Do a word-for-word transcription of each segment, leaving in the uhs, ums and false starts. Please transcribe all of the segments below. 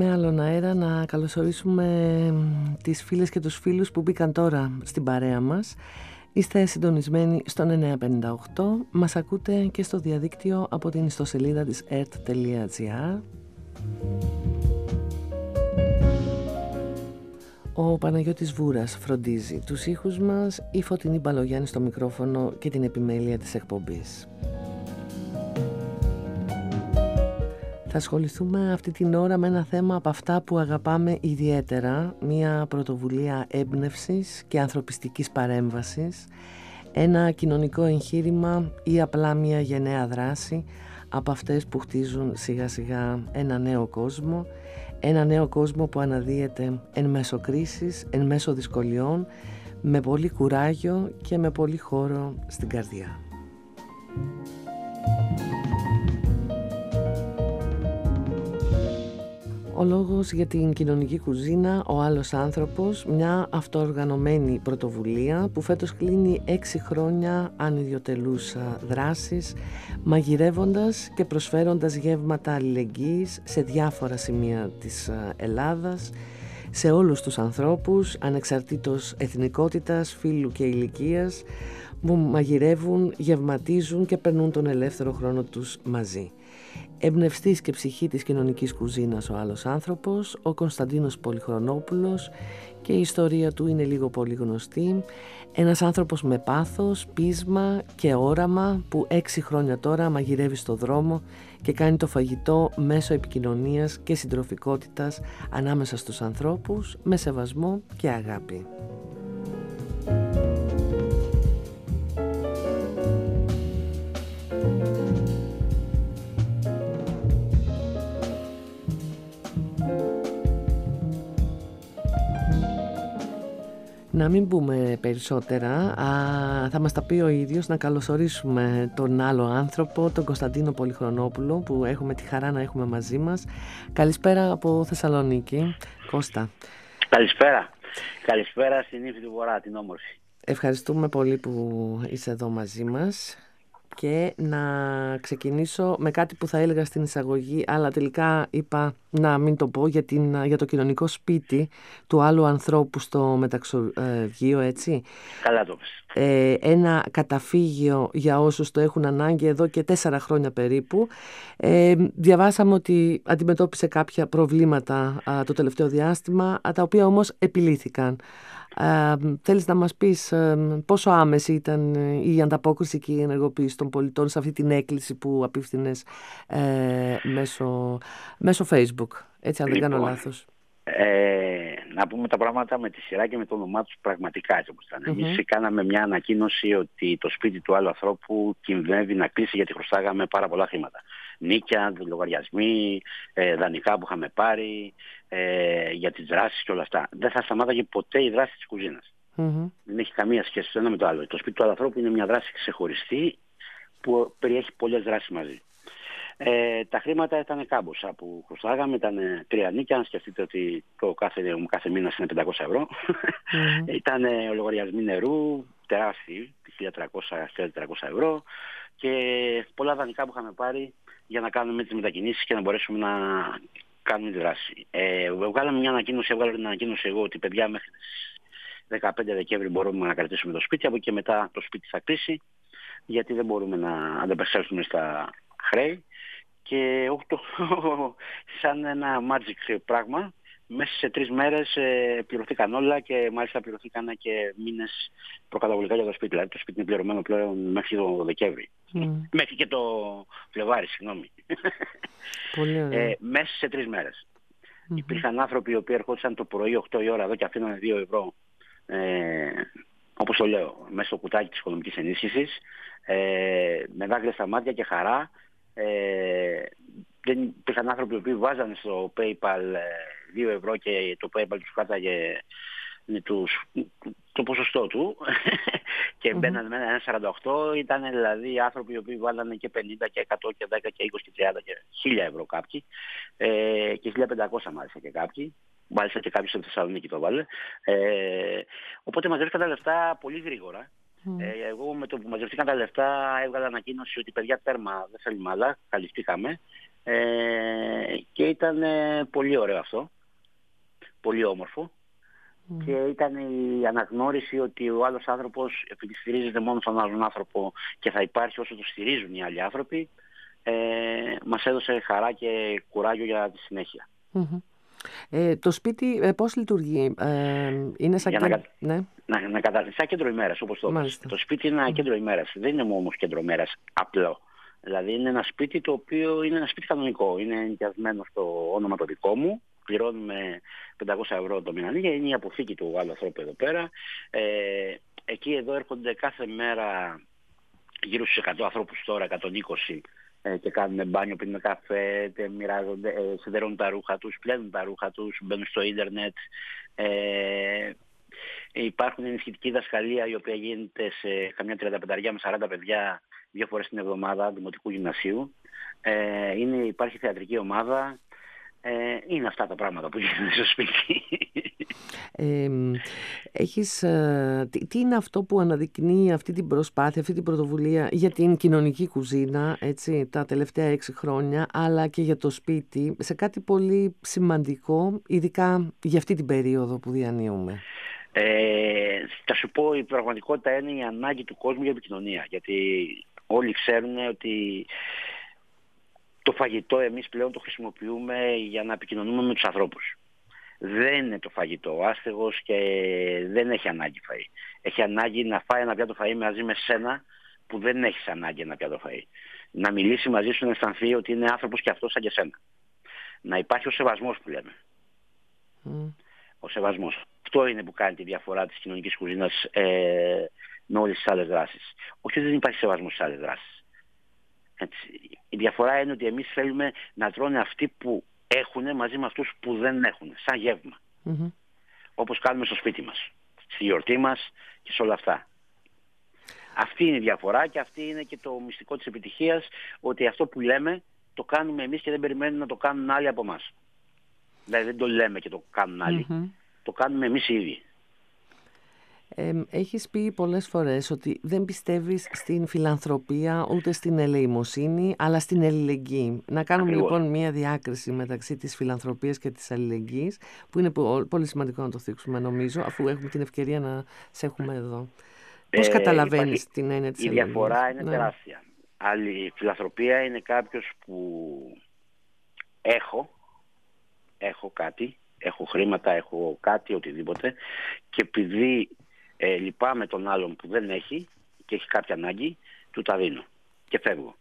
Με άλλον αέρα να καλωσορίσουμε τις φίλες και τους φίλους που μπήκαν τώρα στην παρέα μας. Είστε συντονισμένοι στον εννιακόσια πενήντα οκτώ. Μας ακούτε και στο διαδίκτυο από την ιστοσελίδα της ερτ τελεία τζι άρ. Ο Παναγιώτης Βούρας φροντίζει τους ήχους μας, η Φωτεινή Μπαλογιάννη στο μικρόφωνο και την επιμέλεια της εκπομπής. Θα ασχοληθούμε αυτή την ώρα με ένα θέμα από αυτά που αγαπάμε ιδιαίτερα, μια πρωτοβουλία έμπνευσης και ανθρωπιστικής παρέμβασης, ένα κοινωνικό εγχείρημα ή απλά μια γενναία δράση από αυτές που χτίζουν σιγά σιγά ένα νέο κόσμο, ένα νέο κόσμο που αναδύεται εν μέσω κρίσης, εν μέσω δυσκολιών, με πολύ κουράγιο και με πολύ χώρο στην καρδιά. Ο λόγος για την κοινωνική κουζίνα, ο άλλος άνθρωπος, μια αυτοοργανωμένη πρωτοβουλία που φέτος κλείνει έξι χρόνια ανιδιοτελούς δράσης, μαγειρεύοντας και προσφέροντας γεύματα αλληλεγγύης σε διάφορα σημεία της Ελλάδας, σε όλους τους ανθρώπους, ανεξαρτήτως εθνικότητας, φύλου και ηλικίας, που μαγειρεύουν, γευματίζουν και περνούν τον ελεύθερο χρόνο τους μαζί. Εμπνευστής και ψυχή της κοινωνικής κουζίνας ο άλλος άνθρωπος, ο Κωνσταντίνος Πολυχρονόπουλος, και η ιστορία του είναι λίγο πολύ γνωστή. Ένας άνθρωπος με πάθος, πείσμα και όραμα που έξι χρόνια τώρα μαγειρεύει στο δρόμο και κάνει το φαγητό μέσω επικοινωνίας και συντροφικότητας ανάμεσα στους ανθρώπους, με σεβασμό και αγάπη. Να μην πούμε περισσότερα, α, θα μας τα πει ο ίδιος, να καλωσορίσουμε τον άλλο άνθρωπο, τον Κωνσταντίνο Πολυχρονόπουλο, που έχουμε τη χαρά να έχουμε μαζί μας. Καλησπέρα από Θεσσαλονίκη, Κώστα. Καλησπέρα. Καλησπέρα στην ύφη του Βορρά, την όμορφη. Ευχαριστούμε πολύ που είσαι εδώ μαζί μας. Και να ξεκινήσω με κάτι που θα έλεγα στην εισαγωγή, αλλά τελικά είπα να μην το πω, για, την, για το κοινωνικό σπίτι του άλλου ανθρώπου στο Μεταξουργείο, έτσι. Καλά το πες. Ε, ένα καταφύγιο για όσους το έχουν ανάγκη εδώ και τέσσερα χρόνια περίπου. Ε, διαβάσαμε ότι αντιμετώπισε κάποια προβλήματα α, το τελευταίο διάστημα, α, τα οποία όμως επιλύθηκαν. Uh, θέλεις να μας πεις uh, πόσο άμεση ήταν η ανταπόκριση και η ενεργοποίηση των πολιτών σε αυτή την έκκληση που απίφθινες uh, μέσω, μέσω Facebook, έτσι, αν δεν κάνω λάθος? Ε, να πούμε τα πράγματα με τη σειρά και με το όνομά τους πραγματικά, έτσι όπως ήταν. Mm-hmm. Εμείς κάναμε μια ανακοίνωση ότι το σπίτι του άλλου ανθρώπου κινδυνεύει να κλείσει γιατί χρωστάγαμε πάρα πολλά χρήματα. Νίκια, λογαριασμοί, ε, δανεικά που είχαμε πάρει, ε, για τις δράσεις και όλα αυτά. Δεν θα σταμάταγε ποτέ η δράση της κουζίνας. Mm-hmm. Δεν έχει καμία σχέση το ένα με το άλλο. Το σπίτι του άλλου ανθρώπου είναι μια δράση ξεχωριστή που περιέχει πολλές δράσεις μαζί. Ε, τα χρήματα ήταν κάμποσα που χρωστάγαμε, ήταν τρία νίκια. Αν σκεφτείτε ότι το κάθε, κάθε μήνα είναι πεντακόσια ευρώ. Mm-hmm. Ήταν ο λογαριασμοί νερού, τεράστιοι, χίλια τριακόσια με χίλια τετρακόσια ευρώ, και πολλά δανεικά που είχαμε πάρει για να κάνουμε τις μετακινήσεις και να μπορέσουμε να κάνουμε τη δράση. Ε, βγάλαμε μια ανακοίνωση, έβγαλα την ανακοίνωση εγώ ότι παιδιά μέχρι τις δεκαπέντε Δεκέμβρη μπορούμε να κρατήσουμε το σπίτι, από εκεί και μετά το σπίτι θα κλείσει, γιατί δεν μπορούμε να ανταπεξέλθουμε στα χρέη. Και το, σαν ένα magic πράγμα, μέσα σε τρεις μέρες ε, πληρωθήκαν όλα, και μάλιστα πληρωθήκαν και μήνες προκαταβολικά για το σπίτι. Δηλαδή το σπίτι είναι πληρωμένο πλέον μέχρι το Δεκέμβρη. Mm. Μέχρι και το Φλεβάρι, συγγνώμη. Πολύ ωραία. Ε, μέσα σε τρεις μέρες. Mm-hmm. Υπήρχαν άνθρωποι οι οποίοι ερχόντουσαν το πρωί οκτώ η ώρα εδώ και αφήνανε δύο ευρώ, ε, όπως το λέω, μέσα στο κουτάκι της οικονομικής ενίσχυσης, ε, με δάκρυα στα μάτια και χαρά. Ε, δεν υπήρχαν άνθρωποι που βάζανε στο PayPal δύο ευρώ και το PayPal τους κάταγε τους, το ποσοστό του και mm-hmm. μπαίνανε με ένα σαράντα οκτώ. Ήταν δηλαδή άνθρωποι οι οποίοι βάλανε και πενήντα και εκατό και δέκα και είκοσι και τριάντα και χίλια ευρώ κάποιοι, ε, και χίλια πεντακόσια μάλιστα και κάποιοι. Μάλιστα και κάποιος στη Θεσσαλονίκη το βάλε. Ε, οπότε μαζεύτηκαν τα λεφτά πολύ γρήγορα. Mm. Ε, εγώ με το που μαζευτήκαν τα λεφτά έβγαλα ανακοίνωση ότι παιδιά τέρμα, δεν θέλουμε άλλα, καλυφθήκαμε. Ε, και ήταν ε, πολύ ωραίο αυτό, πολύ όμορφο. Mm. Και ήταν η αναγνώριση ότι ο άλλος άνθρωπος, επειδή στηρίζεται μόνο στον άλλον άνθρωπο και θα υπάρχει όσο το στηρίζουν οι άλλοι άνθρωποι, ε, μας έδωσε χαρά και κουράγιο για τη συνέχεια. Mm-hmm. Ε, το σπίτι ε, πώς λειτουργεί, ε, είναι σαν, κέντρο... να, ναι. να, να κατα... σαν κέντρο ημέρας, όπως το είπες. Το σπίτι είναι ένα mm. κέντρο ημέρας, δεν είναι όμως κέντρο ημέρας απλό. Δηλαδή είναι ένα σπίτι το οποίο είναι ένα σπίτι κανονικό, είναι ενοικιασμένο στο όνομα το δικό μου, πληρώνουμε πεντακόσια ευρώ το μήνα, είναι η αποθήκη του άλλου ανθρώπου εδώ πέρα. Ε, εκεί εδώ έρχονται κάθε μέρα γύρω στους εκατό ανθρώπους τώρα, εκατόν είκοσι, ε, και κάνουν μπάνιο, πίνουν καφέ, μοιράζονται, ε, σιδερώνουν τα ρούχα τους, πλένουν τα ρούχα τους, μπαίνουν στο ίντερνετ. Ε, υπάρχουν ενισχυτική δασκαλία η οποία γίνεται σε καμιά τριάντα πέντε με σαράντα παιδιά δύο φορές την εβδομάδα δημοτικού γυμνασίου. Ε, είναι, υπάρχει θεατρική ομάδα. Ε, είναι αυτά τα πράγματα που γίνονται στο σπίτι. Ε, έχεις, ε, τι, τι είναι αυτό που αναδεικνύει αυτή την προσπάθεια, αυτή την πρωτοβουλία για την κοινωνική κουζίνα, έτσι, τα τελευταία έξι χρόνια, αλλά και για το σπίτι, σε κάτι πολύ σημαντικό, ειδικά για αυτή την περίοδο που διανύουμε? Ε, θα σου πω, η πραγματικότητα είναι η ανάγκη του κόσμου για επικοινωνία. Γιατί όλοι ξέρουν ότι το φαγητό εμείς πλέον το χρησιμοποιούμε για να επικοινωνούμε με τους ανθρώπους. Δεν είναι το φαγητό ο άστεγος και δεν έχει ανάγκη φαΐ. Έχει ανάγκη να φάει ένα πιάτο φαΐ μαζί με σένα που δεν έχεις ανάγκη ένα πιάτο φαΐ. Να μιλήσει μαζί σου, να αισθανθεί ότι είναι άνθρωπος και αυτός σαν και σένα. Να υπάρχει ο σεβασμός που λέμε. Mm. Ο σεβασμός. Αυτό είναι που κάνει τη διαφορά της κοινωνικής κουζίνας ε, με όλες τις άλλες δράσεις. Όχι ότι δεν υπάρχει σεβασμός στις άλλες δράσεις. Έτσι. Η διαφορά είναι ότι εμείς θέλουμε να τρώνε αυτοί που έχουν μαζί με αυτούς που δεν έχουν, σαν γεύμα. Mm-hmm. Όπως κάνουμε στο σπίτι μας, στη γιορτή μας και σε όλα αυτά. Αυτή είναι η διαφορά και αυτή είναι και το μυστικό της επιτυχίας, ότι αυτό που λέμε το κάνουμε εμείς και δεν περιμένουμε να το κάνουν άλλοι από εμάς. Δηλαδή δεν το λέμε και το κάνουν άλλοι. Mm-hmm. Το κάνουμε εμείς οι ίδιοι. Ε, έχεις πει πολλές φορές ότι δεν πιστεύεις στην φιλανθρωπία ούτε στην ελεημοσύνη, αλλά στην αλληλεγγύη. Να κάνουμε Ακριβώς. λοιπόν μία διάκριση μεταξύ της φιλανθρωπίας και της αλληλεγγύης, που είναι πολύ σημαντικό να το θίξουμε νομίζω, αφού έχουμε την ευκαιρία να σε έχουμε εδώ. Ε, Πώς καταλαβαίνεις υπάρχει... την έννοια της η αλληλεγγύης? Η διαφορά είναι ναι. τεράστια. Άλλη φιλανθρωπία είναι κάποιος που έχω, έχω κάτι, έχω χρήματα, έχω κάτι, οτιδήποτε, και επειδή ε, λυπάμαι τον άλλον που δεν έχει και έχει κάποια ανάγκη, του τα δίνω και φεύγω.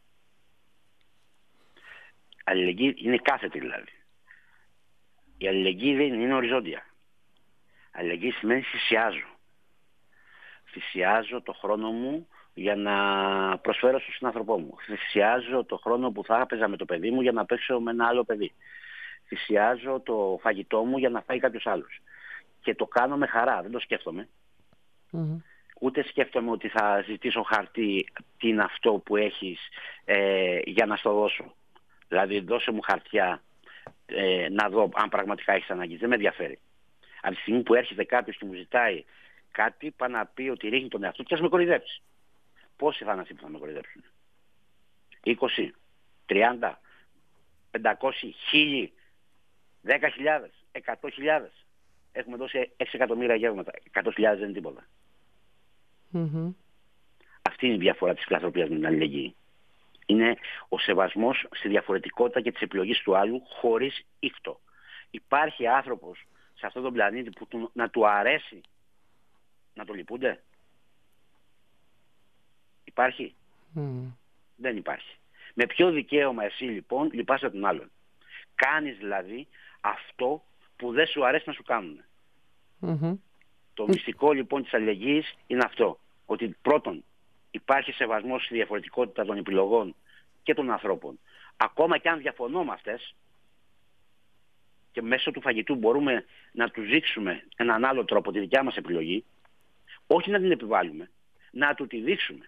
Αλληλεγγύη είναι κάθετη δηλαδή. Η αλληλεγγύη δεν είναι, είναι οριζόντια. Αλληλεγγύη σημαίνει θυσιάζω. Θυσιάζω το χρόνο μου για να προσφέρω στον συνάνθρωπό μου. Θυσιάζω το χρόνο που θα έπαιζα με το παιδί μου για να παίξω με ένα άλλο παιδί. Θυσιάζω το φαγητό μου για να φάει κάποιος άλλος. Και το κάνω με χαρά, δεν το σκέφτομαι. Mm-hmm. Ούτε σκέφτομαι ότι θα ζητήσω χαρτί, τι είναι αυτό που έχεις, ε, για να στο δώσω. Δηλαδή δώσε μου χαρτιά ε, να δω αν πραγματικά έχεις ανάγκη. Δεν με ενδιαφέρει. Από τη στιγμή που έρχεται κάποιος και μου ζητάει κάτι, πάει να πει ότι ρίχνει τον εαυτό του και θα με κοροϊδέψει. Πόσοι θα είναι αυτοί που θα με κοροϊδέψουν? είκοσι, τριάντα, πεντακόσια, χίλια, δέκα χιλιάδες, εκατό χιλιάδες. Έχουμε δώσει έξι εκατομμύρια γεύματα. εκατό χιλιάδες δεν είναι τίποτα. Mm-hmm. Αυτή είναι η διαφορά της φιλανθρωπίας με την αλληλεγγύη. Είναι ο σεβασμός στη διαφορετικότητα και της επιλογής του άλλου χωρίς ήχτο. Υπάρχει άνθρωπος σε αυτόν τον πλανήτη που του, να του αρέσει να το λυπούνται? Υπάρχει? Mm. Δεν υπάρχει. Με ποιο δικαίωμα εσύ λοιπόν λυπάσαι τον άλλον? Κάνεις δηλαδή αυτό που δεν σου αρέσει να σου κάνουν. Mm-hmm. Το μυστικό λοιπόν της αλληλεγγύης είναι αυτό. Ότι πρώτον υπάρχει σεβασμός στη διαφορετικότητα των επιλογών και των ανθρώπων. Ακόμα και αν διαφωνώ με αυτές και μέσω του φαγητού μπορούμε να τους δείξουμε έναν άλλο τρόπο τη δικιά μας επιλογή, όχι να την επιβάλλουμε, να του τη δείξουμε.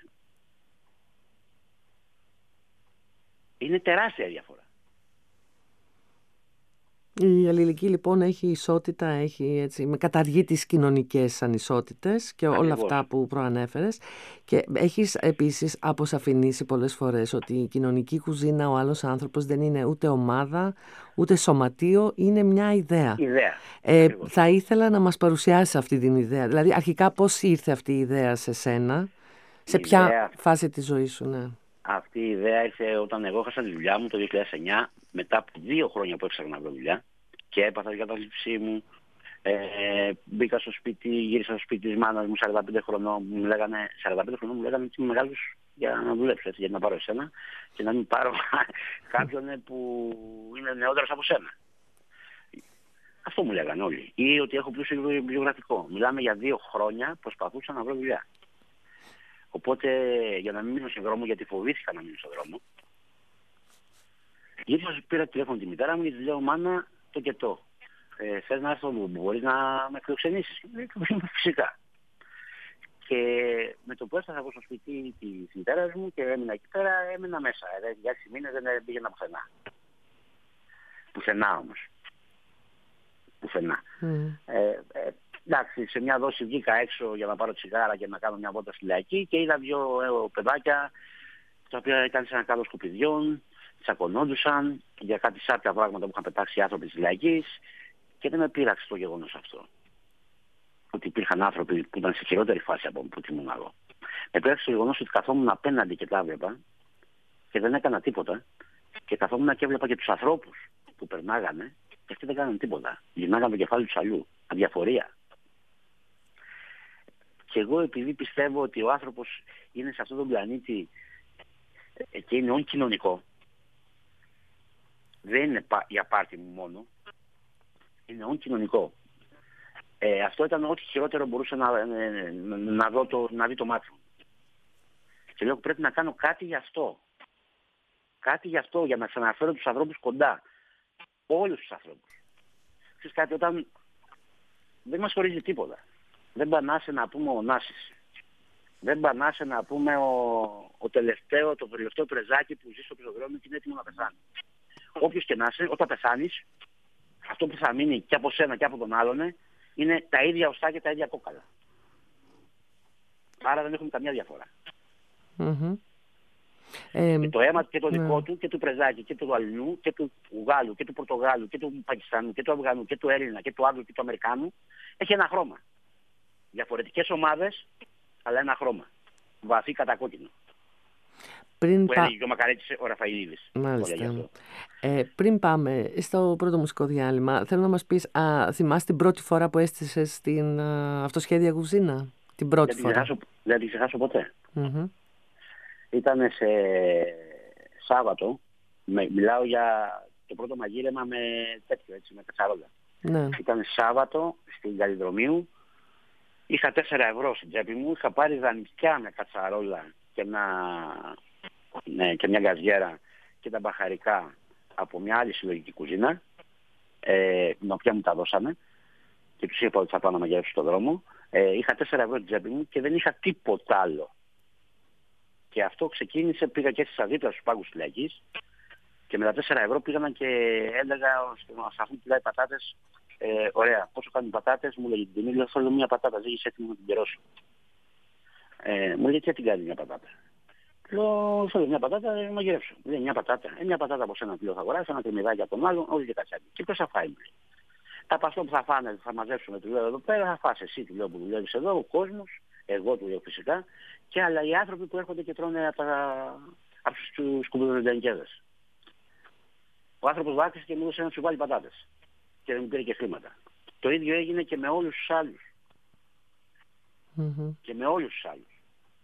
Είναι τεράστια διαφορά. Η αλληλεγγύη λοιπόν έχει ισότητα, έχει έτσι, με καταργεί τις κοινωνικές ανισότητες και όλα Ακριβώς. αυτά που προανέφερες, και έχεις επίσης αποσαφηνίσει πολλές φορές ότι η κοινωνική κουζίνα, ο άλλος άνθρωπος, δεν είναι ούτε ομάδα ούτε σωματείο, είναι μια ιδέα. Ιδέα. Ε, θα ήθελα να μας παρουσιάσεις αυτή την ιδέα, δηλαδή αρχικά πώς ήρθε αυτή η ιδέα σε σένα, σε η ποια ιδέα, φάση της ζωής σου? Ναι. Αυτή η ιδέα ήρθε όταν εγώ έχασα τη δουλειά μου το δύο χιλιάδες εννιά, μετά από δύο χρόνια που έψαχνα να βρω δουλειά και έπαθα την κατάθλιψή μου. Ε, μπήκα στο σπίτι, γύρισα στο σπίτι της μάνας μου σαράντα πέντε χρονών, μου λέγανε, σαράντα πέντε χρονών μου λέγανε ότι είμαι μεγάλος για να δουλέψω, έτσι, για να πάρω εσένα και να μην πάρω κάποιον που είναι νεότερος από σένα. Αυτό μου λέγανε όλοι. Ή ότι έχω πλούσιο βιογραφικό. Μιλάμε για δύο χρόνια προσπαθούσα να βρω δουλειά. Οπότε για να μην μείνω στον δρόμο, γιατί φοβήθηκα να μείνω στον δρόμο, γύρισα, πήρα τηλέφωνο τη μητέρα μου και της λέω: μάνα, το και το. Ε, θες να έρθω, μπορείς να με φιλοξενήσεις? Φυσικά. Και με το που έφτασα εγώ στο σπίτι της μητέρας μου και έμεινα εκεί πέρα, έμεινα μέσα. Ε, για έξι μήνες δεν πήγαινα πουθενά. Πουθενά όμως. Πουθενά. Mm. Ε, ε, εντάξει, σε μια δόση βγήκα έξω για να πάρω τσιγάρα και να κάνω μια βόλτα στη λαϊκή και είδα δύο ε, παιδάκια τα οποία ήταν σε ένα κάδο σκουπιδιών, τσακωνόντουσαν για κάτι σάπια πράγματα που είχαν πετάξει οι άνθρωποι της λαϊκής και δεν με πείραξε το γεγονός αυτό. Ότι υπήρχαν άνθρωποι που ήταν σε χειρότερη φάση από που ήμουν εγώ. Με πείραξε το γεγονός ότι καθόμουν απέναντι και τα έβλεπα και δεν έκανα τίποτα και καθόμουν και έβλεπα και τους ανθρώπους που περνάγανε και αυτοί δεν κάνανε τίποτα. Γυρνάγανε το κεφάλι τους αλλού. Αδιαφορία. Και εγώ επειδή πιστεύω ότι ο άνθρωπος είναι σε αυτόν τον πλανήτη και είναι όν κοινωνικό, δεν είναι για πάρτι μου μόνο, είναι όν κοινωνικό. Ε, αυτό ήταν ό,τι χειρότερο μπορούσε να, να, να, δω το, να δει το μάτι μου. Και λέω πρέπει να κάνω κάτι γι' αυτό. Κάτι γι' αυτό, για να ξαναφέρω τους ανθρώπους κοντά. Όλους τους ανθρώπους. Ξέρεις κάτι, όταν δεν μας χωρίζει τίποτα. Δεν πανάσε να πούμε ο Νάσης. Δεν πανάσε να πούμε ο, ο τελευταίο, το τελευταίο πρεζάκι που ζει στο πεζοδρόμιο και είναι έτοιμο να πεθάνει. Όποιος και να είσαι, όταν πεθάνεις, αυτό που θα μείνει και από σένα και από τον άλλον είναι τα ίδια οστά και τα ίδια κόκαλα. Άρα δεν έχουμε καμιά διαφορά. Mm-hmm. Και το αίμα και το δικό mm. του και του πρεζάκι και του Αλληνού και του Γάλλου και του Πορτογάλου και του Πακιστάνου και του Αφγανού και του Έλληνα και του Άγγλου και του Αμερικάνου έχει ένα χρώμα. Διαφορετικές ομάδες, αλλά ένα χρώμα. Βαθύ κατακόκκινο. Πριν που πα... έλεγε και ο Μακαρέτης ο Ραφαηλίδης. Μάλιστα. Ε, πριν πάμε στο πρώτο μουσικό διάλειμμα, θέλω να μας πεις, α, θυμάσαι την πρώτη φορά που έστησες στην α, αυτοσχέδια κουζίνα? Την πρώτη δεν φορά. Ξεχάσω, δεν την ξεχάσω ποτέ. Mm-hmm. Ήταν σε Σάββατο, με, μιλάω για το πρώτο μαγείρεμα με τέτοιο, έτσι, με κατσαρόλα. Ναι. Ήταν Σάββατο στην Καλλιδρομίου, είχα τέσσερα ευρώ στην τσέπη μου, είχα πάρει δανεικά με κατσαρόλα και μια, ναι, και μια γκαζιέρα και τα μπαχαρικά από μια άλλη συλλογική κουζίνα, ε, την οποία μου τα δώσανε και τους είπα ότι θα πάω να μαγειρέψω στον δρόμο. Ε, είχα τέσσερα ευρώ στην τσέπη μου και δεν είχα τίποτα άλλο. Και αυτό ξεκίνησε, πήγα και στις δίπλα στους πάγκους της λαϊκής και με τα τέσσερα ευρώ πήγανα και έλεγα σε αυτόν που πουλάει πατάτες, ε, ωραία, πόσο κάνουν οι πατάτες? Μου λέγει την τιμή, λέω θέλω μια πατάτα, ζήγησε έτοιμο να την καιρώσω. Ε, μου λέει τι την κάνει μια πατάτα? Λέω θέλω μια πατάτα, να μαγειρέψω. Μου λέει μια πατάτα, ε, μια πατάτα από σένα πλέον θα αγοράσω, ένα κρεμμυδάκι από τον άλλον, όλοι και κατσάκι. Και ποιος θα φάει? Μου λέει. Τα παστό που θα φάνε, θα μαζέψουμε, του λέω εδώ πέρα, θα φας εσύ, του λέω που δουλεύεις εδώ, ο κόσμος, εγώ του λέω φυσικά, και αλλά οι άνθρωποι που έρχονται και τρώνε από, τα... από τους κουμπουδεντενικέδες. Ο άνθρωπος βάκησε και μου έδωσε να σου βάλει πατάτες και δεν μου πήρε και χρήματα. Το ίδιο έγινε και με όλους τους άλλους. Mm-hmm. Και με όλους τους άλλους.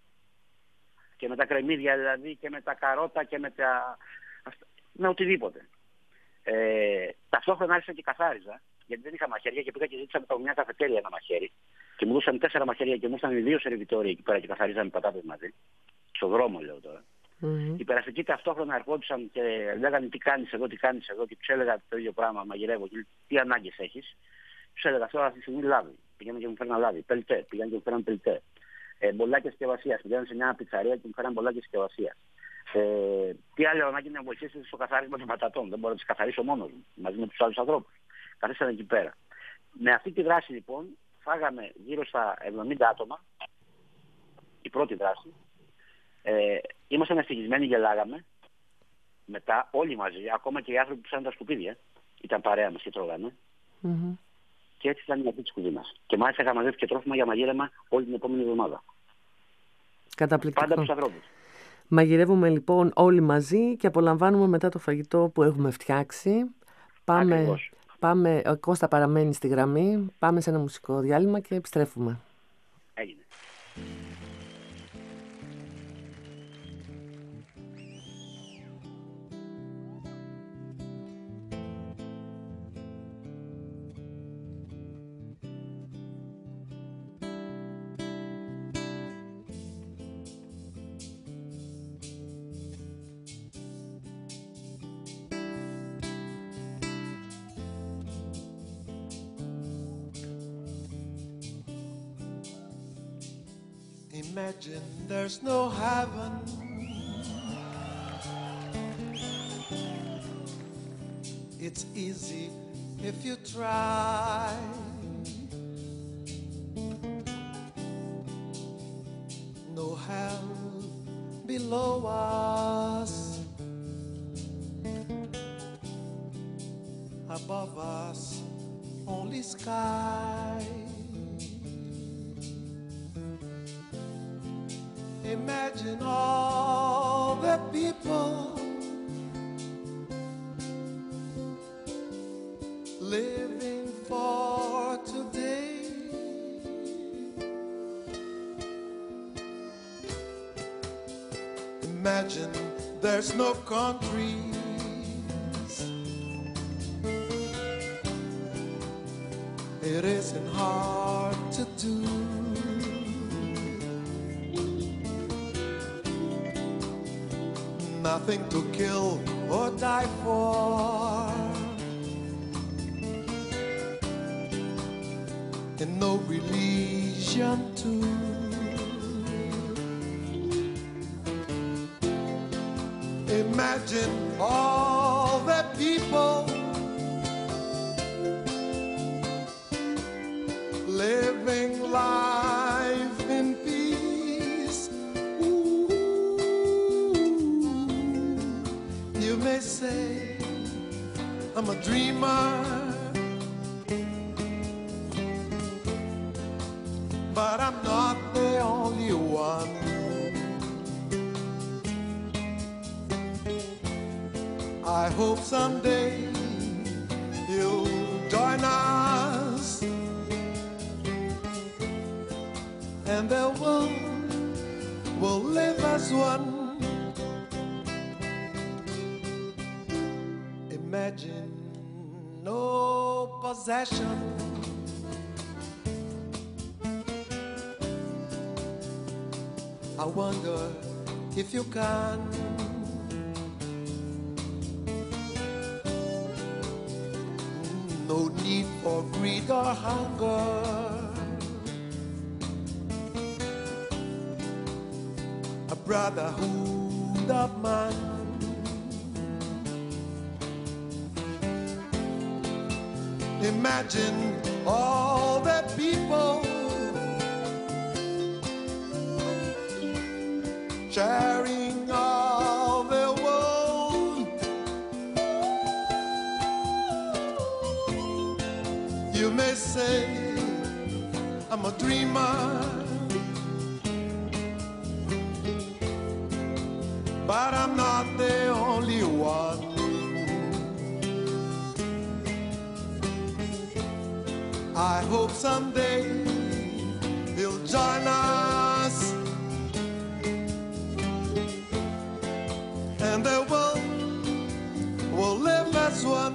Και με τα κρεμμύδια δηλαδή και με τα καρότα και με τα... με οτιδήποτε. Ε, ταυτόχρονα άρχισα και καθάριζα, γιατί δεν είχα μαχαίρια και πήγα και ζήτησα από μια καφετέρια ένα μαχαίρι. Και μου δώσαν τέσσερα μαχαίρια και μου ήρθαν δύο σερβιτόροι εκεί πέρα και καθαρίζανε πατάτες μαζί. Στον δρόμο λέω τώρα. Mm-hmm. Οι περαστικοί ταυτόχρονα ερχόντουσαν και λέγανε τι κάνεις εδώ, τι κάνεις εδώ, και τους έλεγα το ίδιο πράγμα, μαγειρεύω και τι ανάγκες έχεις. Τους έλεγα τώρα αυτή τη στιγμή λάδι. Πήγαιναν και μου φέρναν λάδι. Πελτέ, πήγαιναν και μου φέρναν πελτέ. Ε, μπολάκια συσκευασίας. Πήγαιναν σε μια πιτσαρία και μου φέρναν μπολάκια συσκευασίας. Ε, τι άλλο ανάγκη να βοηθήσει στο καθάρισμα των πατατών? Δεν μπορώ να τις καθαρίσω μόνος μου, μαζί με τους άλλους ανθρώπους. καθίσανε εκεί πέρα. Με αυτή τη δράση λοιπόν φάγαμε γύρω στα εβδομήντα άτομα, η πρώτη δράση. Ε, ήμασταν ευτυχισμένοι, γελάγαμε. Μετά όλοι μαζί, ακόμα και οι άνθρωποι που ψάχνουν τα σκουπίδια, ήταν παρέα μας και τρώγανε. Mm-hmm. Και έτσι ήταν η αρχή της κουζίνας. Και μάλιστα είχα μαζεύει και τρόφιμα για μαγείρεμα όλη την επόμενη εβδομάδα. Καταπληκτικό. Πάντα τους ανθρώπους. Μαγειρεύουμε λοιπόν όλοι μαζί και απολαμβάνουμε μετά το φαγητό που έχουμε φτιάξει. Πάμε, πάμε, ο Κώστα παραμένει στη γραμμή, πάμε σε ένα μουσικό διάλειμμα και επιστρέφουμε. Έγινε. Imagine there's no heaven. It's easy if you try. No hell below us. Above us, only sky. Imagine all the people living for today. Imagine there's no countries. It isn't hard to do. Nothing to kill or die for, and no religion too. Imagine all the people living life in peace. You may say I'm a dreamer, but I'm not the only one. I hope someday you'll join us, and the world will live as one. Imagine no possession. I wonder if you can. No need for greed or hunger. A brotherhood of man. Imagine all the people sharing all the world. You may say I'm a dreamer, but I'm not the only one. I hope someday he'll join us, and the world will live as one.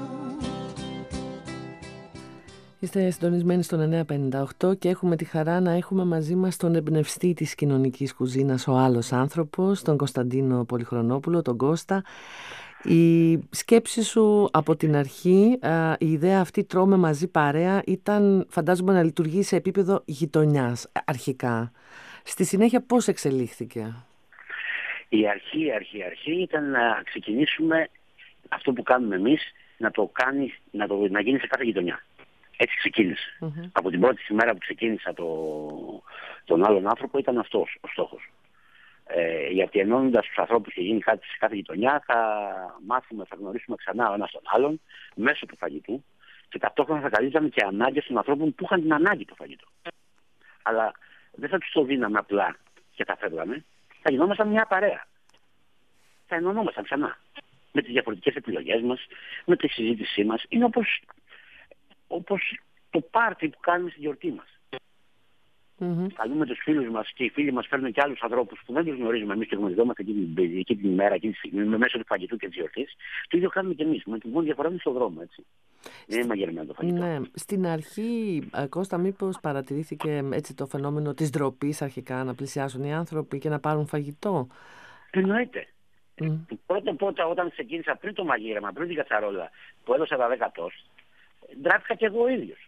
Είστε συντονισμένοι στον εννιακόσια πενήντα οκτώ και έχουμε τη χαρά να έχουμε μαζί μας τον εμπνευστή της κοινωνικής κουζίνας, ο άλλος άνθρωπος, τον Κωνσταντίνο Πολυχρονόπουλο, τον Κώστα. Η σκέψη σου από την αρχή, η ιδέα αυτή τρώμε μαζί παρέα, ήταν φαντάζομαι να λειτουργεί σε επίπεδο γειτονιάς αρχικά. Στη συνέχεια πώς εξελίχθηκε? Η αρχή, η αρχή, η αρχή ήταν να ξεκινήσουμε αυτό που κάνουμε εμείς, να το κάνεις, να, το, να γίνει σε κάθε γειτονιά. Έτσι ξεκίνησε. Mm-hmm. Από την πρώτη μέρα που ξεκίνησα το, τον άλλον άνθρωπο ήταν αυτός ο στόχος. Ε, γιατί ενώνοντας τους ανθρώπους και γίνει κάτι σε κάθε γειτονιά θα μάθουμε, θα γνωρίσουμε ξανά ο ένας τον άλλον μέσω του φαγητού και ταυτόχρονα θα καλύψαμε και ανάγκες των ανθρώπων που είχαν την ανάγκη το φαγητό. Αλλά δεν θα τους το δίναμε απλά και θα φεύγαμε, θα γινόμασταν μια παρέα. Θα ενωνόμασταν ξανά με τις διαφορετικές επιλογές μας, με τη συζήτησή μας. Είναι όπως, όπως το πάρτι που κάνουμε στη γιορτή μας. Mm-hmm. Καλούμε τους φίλους μας και οι φίλοι μας φέρνουν και άλλους ανθρώπους που δεν τους γνωρίζουμε εμείς και γνωριζόμαστε εκείνη, εκείνη την ημέρα, εκείνη τη στιγμή, μέσω του φαγητού και της γιορτής. Το ίδιο κάνουμε και εμείς. Με την μόνη διαφορά είναι στον δρόμο, έτσι. Δεν είναι μαγειρεμένο το φαγητό. Ναι. Στην αρχή, Κώστα, μήπως παρατηρήθηκε έτσι το φαινόμενο της ντροπής αρχικά να πλησιάσουν οι άνθρωποι και να πάρουν φαγητό? Εννοείται. Mm. Πρώτα πρώτα όταν ξεκίνησα πριν το μαγείρεμα, πριν την κατσαρόλα που έδωσα τα δέκα τόστ, ντράπηκα και εγώ ο ίδιος.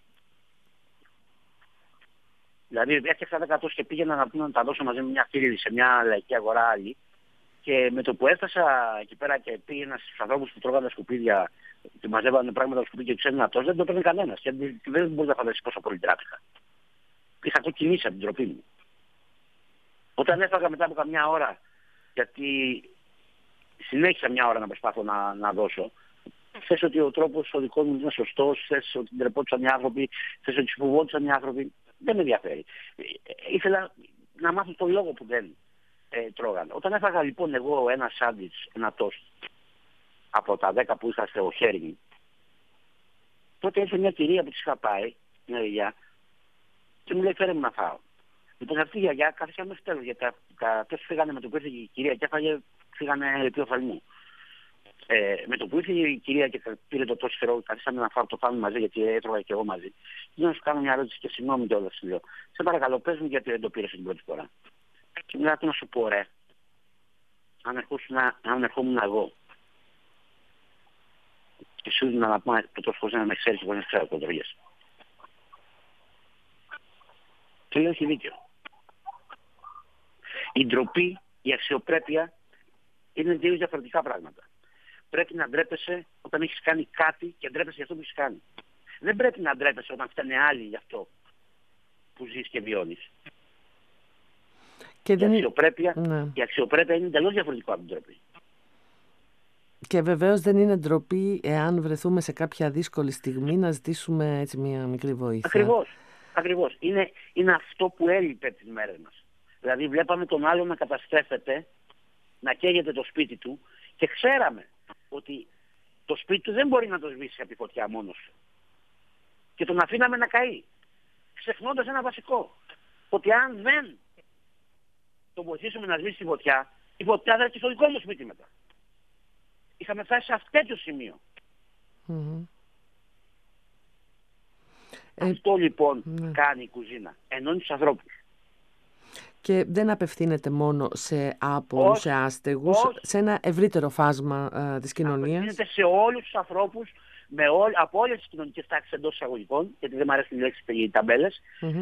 Δηλαδή έφτιαξα δέκα τόστ και πήγαινα να, να τα δώσω μαζί με μια φίλη σε μια λαϊκή αγορά άλλη και με το που έφτασα εκεί πέρα και πήγαινα στους ανθρώπους που τρώγανε τα σκουπίδια και μαζεύανε πράγματα στα σκουπίδια και ξέρουν ένα τόστ, δεν το παίρνει κανένας και δεν μπορεί να φανταστείς πόσο πολύ ντράπηκα. Είχα κοκκινήσει από την ντροπή μου. Όταν έφαγα μετά από καμιά ώρα, γιατί συνέχισα μια ώρα να προσπάθω να, να δώσω. Θες ότι ο τρόπος ο δικός μου είναι σωστός, θες ότι ντρεπόντουσαν οι άνθρωποι, θες ότι φοβόντουσαν οι άνθρωποι. Δεν με ενδιαφέρει. Ήθελα να μάθω τον λόγο που δεν ε, τρώγανε. Όταν έφαγα λοιπόν εγώ ένα σάντουιτς, ένα τόστ από τα δέκα που είχα στο χέρι μου, τότε ήρθε μια κυρία που της είχα πάει, μια γιαγιά, και μου λέει φέρε μου να φάω. Λοιπόν αυτή η γιαγιά κάθισε μέχρι τέλος, γιατί τα, τα τόστ φύγανε με το που ήρθε η κυρία και έφαγε, φύγανε επί οφθαλμού. Ε, με το που ήρθε η κυρία και πήρε το τόσο καιρό, καθίσαμε να φάω το φάμε μαζί, γιατί έτρωγα και εγώ μαζί. Και να σου κάνω μια ερώτηση και συγγνώμη κιόλας, σου λέω. Σε παρακαλώ, πες μου γιατί δεν το πήρες την πρώτη φορά. Και μιλάω να σου πω, ρε, αν, αν ερχόμουν εγώ και σου έδινα να πούμε το τόσο χωρίς να με ξέρεις και χωρίς να ξέρω το τρώγες. Και λέω, έχει δίκιο. Η ντροπή, η αξιοπρέπεια είναι δύο διαφορετικά πράγματα. Πρέπει να ντρέπεσαι όταν έχεις κάνει κάτι και ντρέπεσαι για αυτό που έχεις κάνει. Δεν πρέπει να ντρέπεσαι όταν φταίνε άλλοι για αυτό που ζεις και βιώνεις. Και δεν... η, αξιοπρέπεια, ναι. η αξιοπρέπεια είναι εντελώς διαφορετικό από την ντροπή. Και βεβαίως δεν είναι ντροπή εάν βρεθούμε σε κάποια δύσκολη στιγμή να ζητήσουμε έτσι μια μικρή βοήθεια. Ακριβώς. Ακριβώς. Είναι, είναι αυτό που έλειπε τις μέρες μας. Δηλαδή βλέπαμε τον άλλο να καταστρέφεται, να καίγεται το σπίτι του και ξέραμε ότι το σπίτι του δεν μπορεί να το σβήσει από τη φωτιά μόνος του. Και τον αφήναμε να καεί. Ξεχνώντας ένα βασικό. Ότι αν δεν τον βοηθήσουμε να σβήσει τη φωτιά, η φωτιά θα έρθει στο δικό μου σπίτι μετά. Είχαμε φτάσει σε αυτό το σημείο. Mm-hmm. Αυτό ε, λοιπόν ναι. κάνει η κουζίνα. Ενώνει τους ανθρώπους. Και δεν απευθύνεται μόνο σε άπορους, σε άστεγους, όχι. σε ένα ευρύτερο φάσμα α, της κοινωνίας. Απευθύνεται σε όλους τους ανθρώπους, με ό, από όλες τις κοινωνικές τάξεις εντός εισαγωγικών, γιατί δεν μου αρέσει η λέξη οι ταμπέλες. Mm-hmm.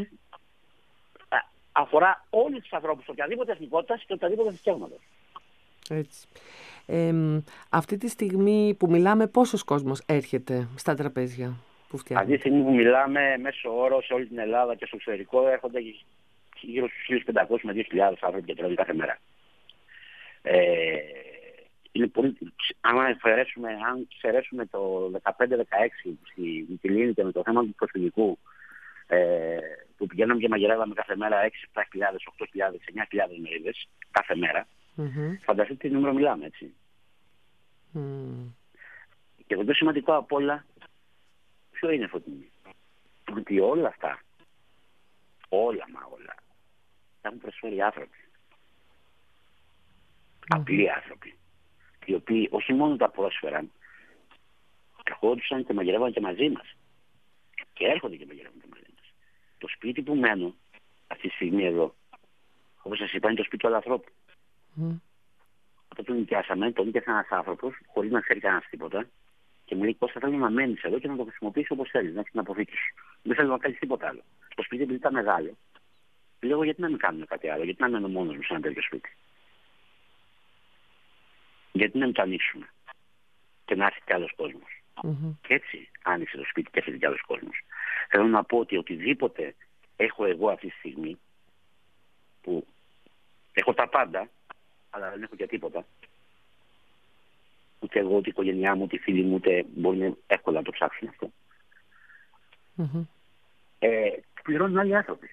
Αφορά όλους τους ανθρώπους, οποιαδήποτε εθνικότητας και οποιαδήποτε θρησκεύματος. Έτσι. Ε, αυτή τη στιγμή που μιλάμε, πόσος κόσμος έρχεται στα τραπέζια που φτιάχνουν? Αυτή τη στιγμή που μιλάμε, μέσω όρο σε όλη την Ελλάδα και στο εξωτερικό έρχονται γύρω στους χίλιους πεντακόσιους με δύο χιλιάδες άνθρωποι και τρώνε κάθε μέρα. Ε, είναι πολύ, αν αφαιρέσουμε, αν ξερέσουμε το δεκαπέντε δεκαέξι στη Μυτιλήνη και με το θέμα του προσφυγικού, ε, που πηγαίναμε και μαγειρεύαμε κάθε μέρα έξι επτά χιλιάδες, οκτώ χιλιάδες, εννιά χιλιάδες μερίδες κάθε μέρα, mm-hmm. φανταστείτε τι νούμερο μιλάμε, έτσι. Mm. Και το πιο σημαντικό απ' όλα, ποιο είναι, Φωτεινή? Ότι όλα αυτά, όλα μα όλα, τα έχουν προσφέρει άνθρωποι. Mm-hmm. Απλοί άνθρωποι. Οι οποίοι όχι μόνο τα πρόσφεραν, ερχόντουσαν και μαγειρεύαν και μαζί μας. Και έρχονται και μαγειρεύαν και μαζί μας. Το σπίτι που μένω, αυτή τη στιγμή εδώ, όπως σας είπα, είναι το σπίτι του άλλου ανθρώπου. Mm. Όταν τον νοικιάσαμε, τον νοικιάσε ένας άνθρωπος, χωρίς να ξέρει κανένας τίποτα, και μου λέει: Κώστα, θέλω να μένεις εδώ και να το χρησιμοποιήσεις όπως θέλεις, να έχεις την αποθήκη σου. Δεν θέλω να κάνεις τίποτα άλλο. Το σπίτι, επειδή ήταν μεγάλο, λέω: γιατί να μην κάνουμε κάτι άλλο, γιατί να μένω μόνος μου σε ένα τέτοιο σπίτι? Γιατί να μην το ανοίξουμε και να έρθει κι άλλος κόσμος? Mm-hmm. Και έτσι άνοιξε το σπίτι και έφυγε κι άλλος κόσμος. Θέλω να πω ότι οτιδήποτε έχω εγώ αυτή τη στιγμή, που έχω τα πάντα, αλλά δεν έχω και τίποτα, ούτε εγώ, ούτε η οικογένειά μου, ούτε οι φίλοι μου, ούτε μπορεί να εύκολα να το ψάξουν αυτό. Mm-hmm. Ε, πληρώνουν άλλοι άνθρωποι.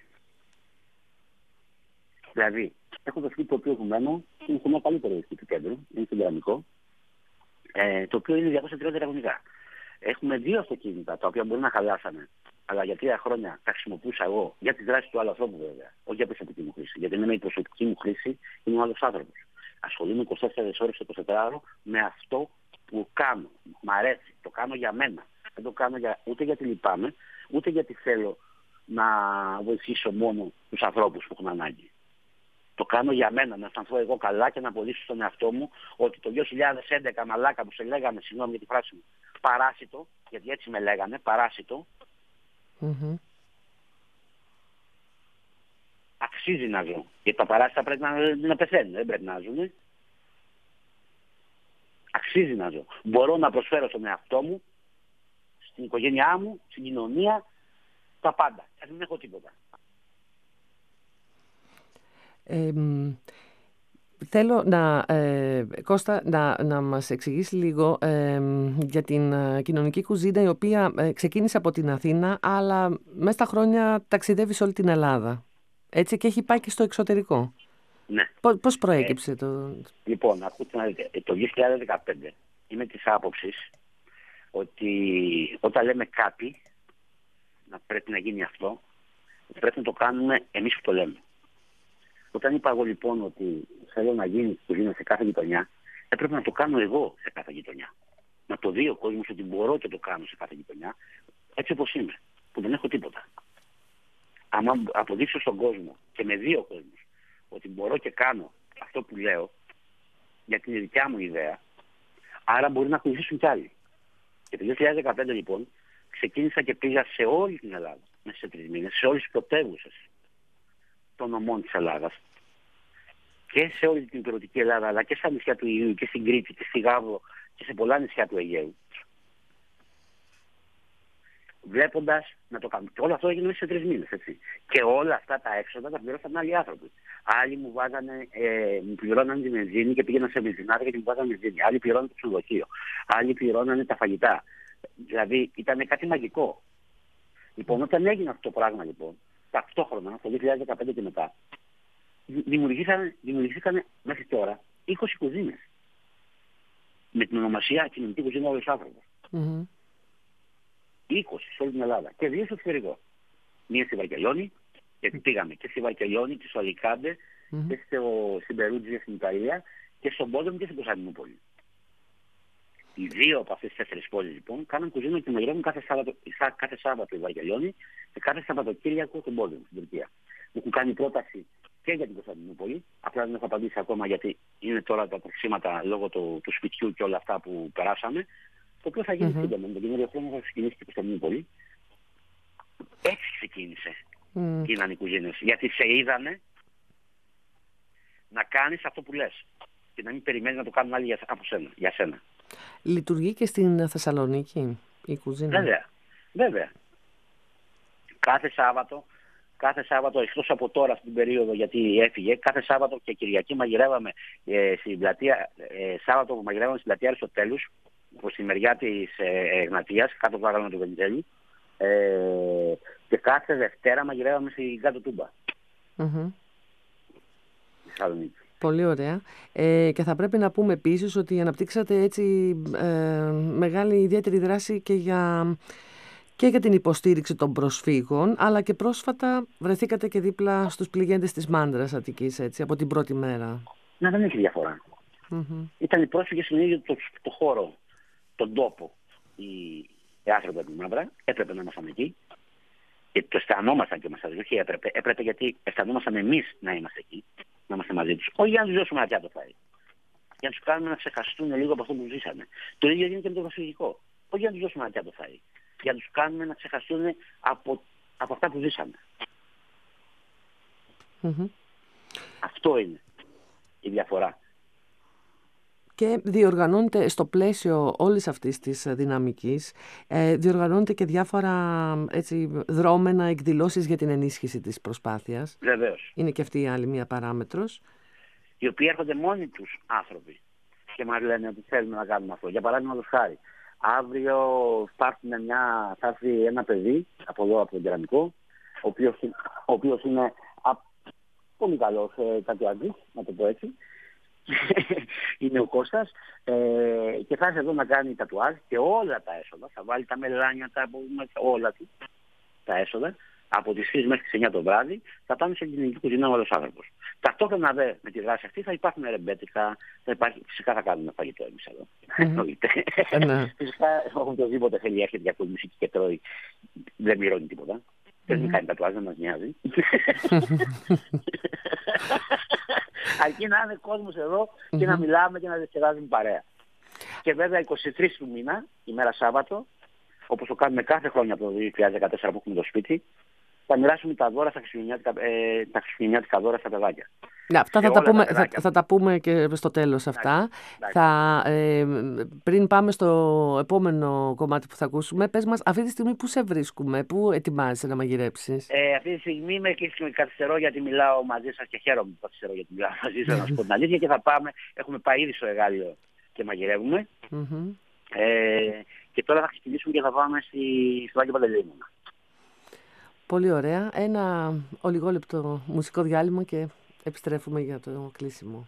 Δηλαδή, έχω το σπίτι το οποίο έχω μένω, είναι σε μια καλύτερη σπίτι του κέντρου, είναι στο Κεραμικό, ε, το οποίο είναι διακόσια τριάντα τετραγωνικά. Έχουμε δύο αυτοκίνητα τα οποία μπορεί να χαλάσανε, αλλά για τρία χρόνια τα χρησιμοποιούσα εγώ για τη δράση του άλλου ανθρώπου βέβαια, όχι για προσωπική μου χρήση. Γιατί εμένα η προσωπική μου χρήση είναι ο άλλος άνθρωπος. Ασχολούμαι είκοσι τέσσερις ώρες το εικοσιτετράωρο με αυτό που κάνω. Μ' αρέσει. Το κάνω για μένα. Δεν το κάνω για, ούτε γιατί λυπάμαι, ούτε γιατί θέλω να βοηθήσω μόνο τους ανθρώπους που έχουν ανάγκη. Το κάνω για μένα, να αισθανθώ εγώ καλά και να αποδείξω στον εαυτό μου ότι το δύο χιλιάδες έντεκα μαλάκα που σε λέγανε, συγγνώμη για τη φράση μου, παράσιτο, γιατί έτσι με λέγανε, παράσιτο, mm-hmm. αξίζει να ζω. Γιατί τα παράσιτα πρέπει να, να πεθαίνουν, δεν πρέπει να ζουν. Αξίζει να ζω. Μπορώ να προσφέρω στον εαυτό μου, στην οικογένειά μου, στην κοινωνία, τα πάντα. Και δεν έχω τίποτα. Ε, θέλω να, ε, Κώστα, να, να μας εξηγήσει λίγο ε, για την ε, κοινωνική κουζίνα, η οποία ε, ξεκίνησε από την Αθήνα, αλλά μέσα στα χρόνια ταξιδεύει σε όλη την Ελλάδα. Έτσι, και έχει πάει και στο εξωτερικό. Ναι. Πώς προέκυψε ε, το... Λοιπόν, ακούτε να δείτε, το δύο χιλιάδες δεκαπέντε είμαι της άποψης ότι όταν λέμε κάτι να πρέπει να γίνει αυτό, πρέπει να το κάνουμε εμείς που το λέμε. Όταν είπα εγώ λοιπόν ότι θέλω να γίνει κουζίνα σε κάθε γειτονιά, έπρεπε να το κάνω εγώ σε κάθε γειτονιά. Να το δει ο κόσμος ότι μπορώ και το κάνω σε κάθε γειτονιά, έτσι όπως είμαι, που δεν έχω τίποτα. άμα αποδείξω στον κόσμο και με δύο κόσμους ότι μπορώ και κάνω αυτό που λέω, γιατί είναι δικιά μου ιδέα, άρα μπορεί να ακολουθήσουν κι άλλοι. Και το δύο χιλιάδες δεκαπέντε λοιπόν ξεκίνησα και πήγα σε όλη την Ελλάδα, μέσα σε τρεις μήνες, σε όλες τις πρωτεύουσες των νομών της Ελλάδας και σε όλη την υπηρετική Ελλάδα, αλλά και στα νησιά του Ιού και στην Κρήτη και στη Γάβρο και σε πολλά νησιά του Αιγαίου. Βλέποντας να το κάνω. Και όλο αυτό έγινε μέσα σε τρεις μήνες, έτσι. Και όλα αυτά τα έξοδα τα πληρώσαν άλλοι άνθρωποι. Άλλοι μου βάζανε, ε, μου πληρώνανε τη βενζίνη και πήγαιναν σε βενζινάδια και μου βάζανε βενζίνη. Άλλοι πληρώνανε το ξενοδοχείο. Άλλοι πληρώνανε τα φαγητά. Δηλαδή ήταν κάτι μαγικό. Λοιπόν, όταν έγινε αυτό το πράγμα, λοιπόν, ταυτόχρονα, το δύο χιλιάδες δεκαπέντε και μετά, δημιουργήθηκαν, δημιουργήθηκαν μέχρι τώρα είκοσι κουζίνες. Με την ονομασία κοινωνική κουζίνα όλος άνθρωπος. Mm-hmm. είκοσι σε όλη την Ελλάδα και δύο στο εξωτερικό. Μία στη Βαρκελόνη, γιατί πήγαμε και στη Βαρκελόνη και στο Αλικάντε mm-hmm. και στο, στην Περούτζια στην Ιταλία και στον Πόντομ και στην Κωνσταντινούπολη. Οι δύο από αυτές τις τέσσερις πόλεις λοιπόν κάναν κουζίνα και μαγειρεύουν κάθε Σάββατο, κάθε Σάββατο η Βαρκελόνη και κάθε Σαββατοκύριακο στον Πόντομ στην Τουρκία. Μου έχουν κάνει πρόταση και για την Κωνσταντινούπολη, απλά δεν έχω απαντήσει ακόμα γιατί είναι τώρα τα προξήματα λόγω του, του σπιτιού και όλα αυτά που περάσαμε. Το οποίο θα γίνει mm-hmm. σύντομα. Με τον καινούριο χρόνο θα ξεκινήσει και η Κωνσταντινούπολη. Έτσι ξεκίνησε mm. οι νανικουζίνες. Γιατί σε είδανε να κάνεις αυτό που λες. Και να μην περιμένεις να το κάνουν άλλοι για, από σένα, για σένα. Λειτουργεί και στην Θεσσαλονίκη η κουζίνα? Βέβαια. Βέβαια. Κάθε Σάββατο, κάθε Σάββατο, εκτός από τώρα στην περίοδο γιατί έφυγε, κάθε Σάββατο και Κυριακή μαγειρεύαμε ε, στην πλατεία, ε, Σάββατο που μαγειρεύαμε στην πλατεία Αριστοτέλους, προς τη μεριά της ε, Εγνατίας, κάτω από το άγαλμα του Βενιζέλη, ε, και κάθε Δευτέρα μαγειρεύαμε στην Κάτω Τούμπα. Mm-hmm. Πολύ ωραία. Ε, και θα πρέπει να πούμε επίσης ότι αναπτύξατε έτσι ε, μεγάλη ιδιαίτερη δράση και για, και για την υποστήριξη των προσφύγων, αλλά και πρόσφατα βρεθήκατε και δίπλα στους πληγέντες της Μάνδρας Αττικής, έτσι, από την πρώτη μέρα. Να, δεν έχει διαφορά. Mm-hmm. Ήταν οι πρόσφυγες στην ίδιο το, το χώρο, τον τόπο. Οι, οι άνθρωποι από τη Μάνδρα έπρεπε να ήμασταν εκεί. Και το αισθανόμασταν και μας όχι έπρεπε. Έπρεπε γιατί αισθανόμασταν εμείς να είμαστε εκεί, να είμαστε μαζί τους. Όχι για να τους δώσουμε ένα πιάτο φαΐ. Για να τους κάνουμε να ξεχαστούν λίγο από αυτό που ζήσανε. Το ίδιο γίνεται με το προσφυγικό. Όχι για να τους δώσουμε ένα πιάτο φαΐ. Για να τους κάνουμε να ξεχαστούν από, από αυτά που ζήσανε. Mm-hmm. Αυτό είναι η διαφορά. Και διοργανώνεται στο πλαίσιο όλης αυτής της δυναμικής, ε, διοργανώνεται και διάφορα έτσι, δρόμενα εκδηλώσεις για την ενίσχυση της προσπάθειας. Βεβαίως. Είναι και αυτή η άλλη μία παράμετρος. Οι οποίοι έρχονται μόνοι τους άνθρωποι και μας λένε ότι θέλουμε να κάνουμε αυτό. Για παράδειγμα, το χάρη. Αύριο θα, μια, θα έρθει ένα παιδί από εδώ, από τον Κεραμικό, ο οποίος, ο οποίος είναι α, πολύ καλός ε, τατουατζής, να το πω έτσι. Είναι ο Κώστας ε, και θα έρθει εδώ να κάνει τατουάζ και όλα τα έσοδα, θα βάλει τα μελάνια, τα, όλα του, τα έσοδα, από τις τρεις μέχρι τις εννιά το βράδυ, θα πάνε σε κοινωνική κουζίνα όλος ο άνθρωπος. Ταυτόχρονα δε με τη δράση αυτή θα υπάρχουν ρεμπέτικα, θα υπάρχει, φυσικά θα κάνουμε φαγητό εμείς εδώ. Mm-hmm. Φυσικά οποιοδήποτε θέλει έρχεται για μουσική και τρώει, δεν μυρώνει τίποτα. Δεν mm-hmm. κάνει τατουάζ, δεν μας νοιάζει. Αρκεί να είναι κόσμος εδώ και mm-hmm. να μιλάμε και να διασκεδάζουμε παρέα. Και βέβαια είκοσι τρεις του μήνα, ημέρα Σάββατο, όπως το κάνουμε κάθε χρόνια από το δύο χιλιάδες δεκατέσσερα που έχουμε το σπίτι, θα μοιράσουμε τα δώρα στα χριστουγεννιάτικα, ε, τα χριστουγεννιάτικα δώρα στα παιδάκια. Ναι, αυτά θα τα, πούμε, θα, θα τα πούμε και στο τέλος αυτά. Εντάξει, θα, ε, πριν πάμε στο επόμενο κομμάτι που θα ακούσουμε, πες μας αυτή τη στιγμή πού σε βρίσκουμε, πού ετοιμάζεσαι να μαγειρέψεις? Ε, αυτή τη στιγμή με καθυστερώ γιατί μιλάω μαζί σας και χαίρομαι που καθυστερώ γιατί μιλάω μαζί σας, να σου πω την αλήθεια, και θα πάμε, έχουμε πάει ήδη στο εργάλειο και μαγειρεύουμε. Mm-hmm. Ε, και τώρα θα ξεκινήσουμε και θα πάμε στη, στο Άγιο Παντελεήμωνα. Πολύ ωραία. Ένα ολιγόλεπτο μουσικό διάλειμμα και επιστρέφουμε για το κλείσιμο.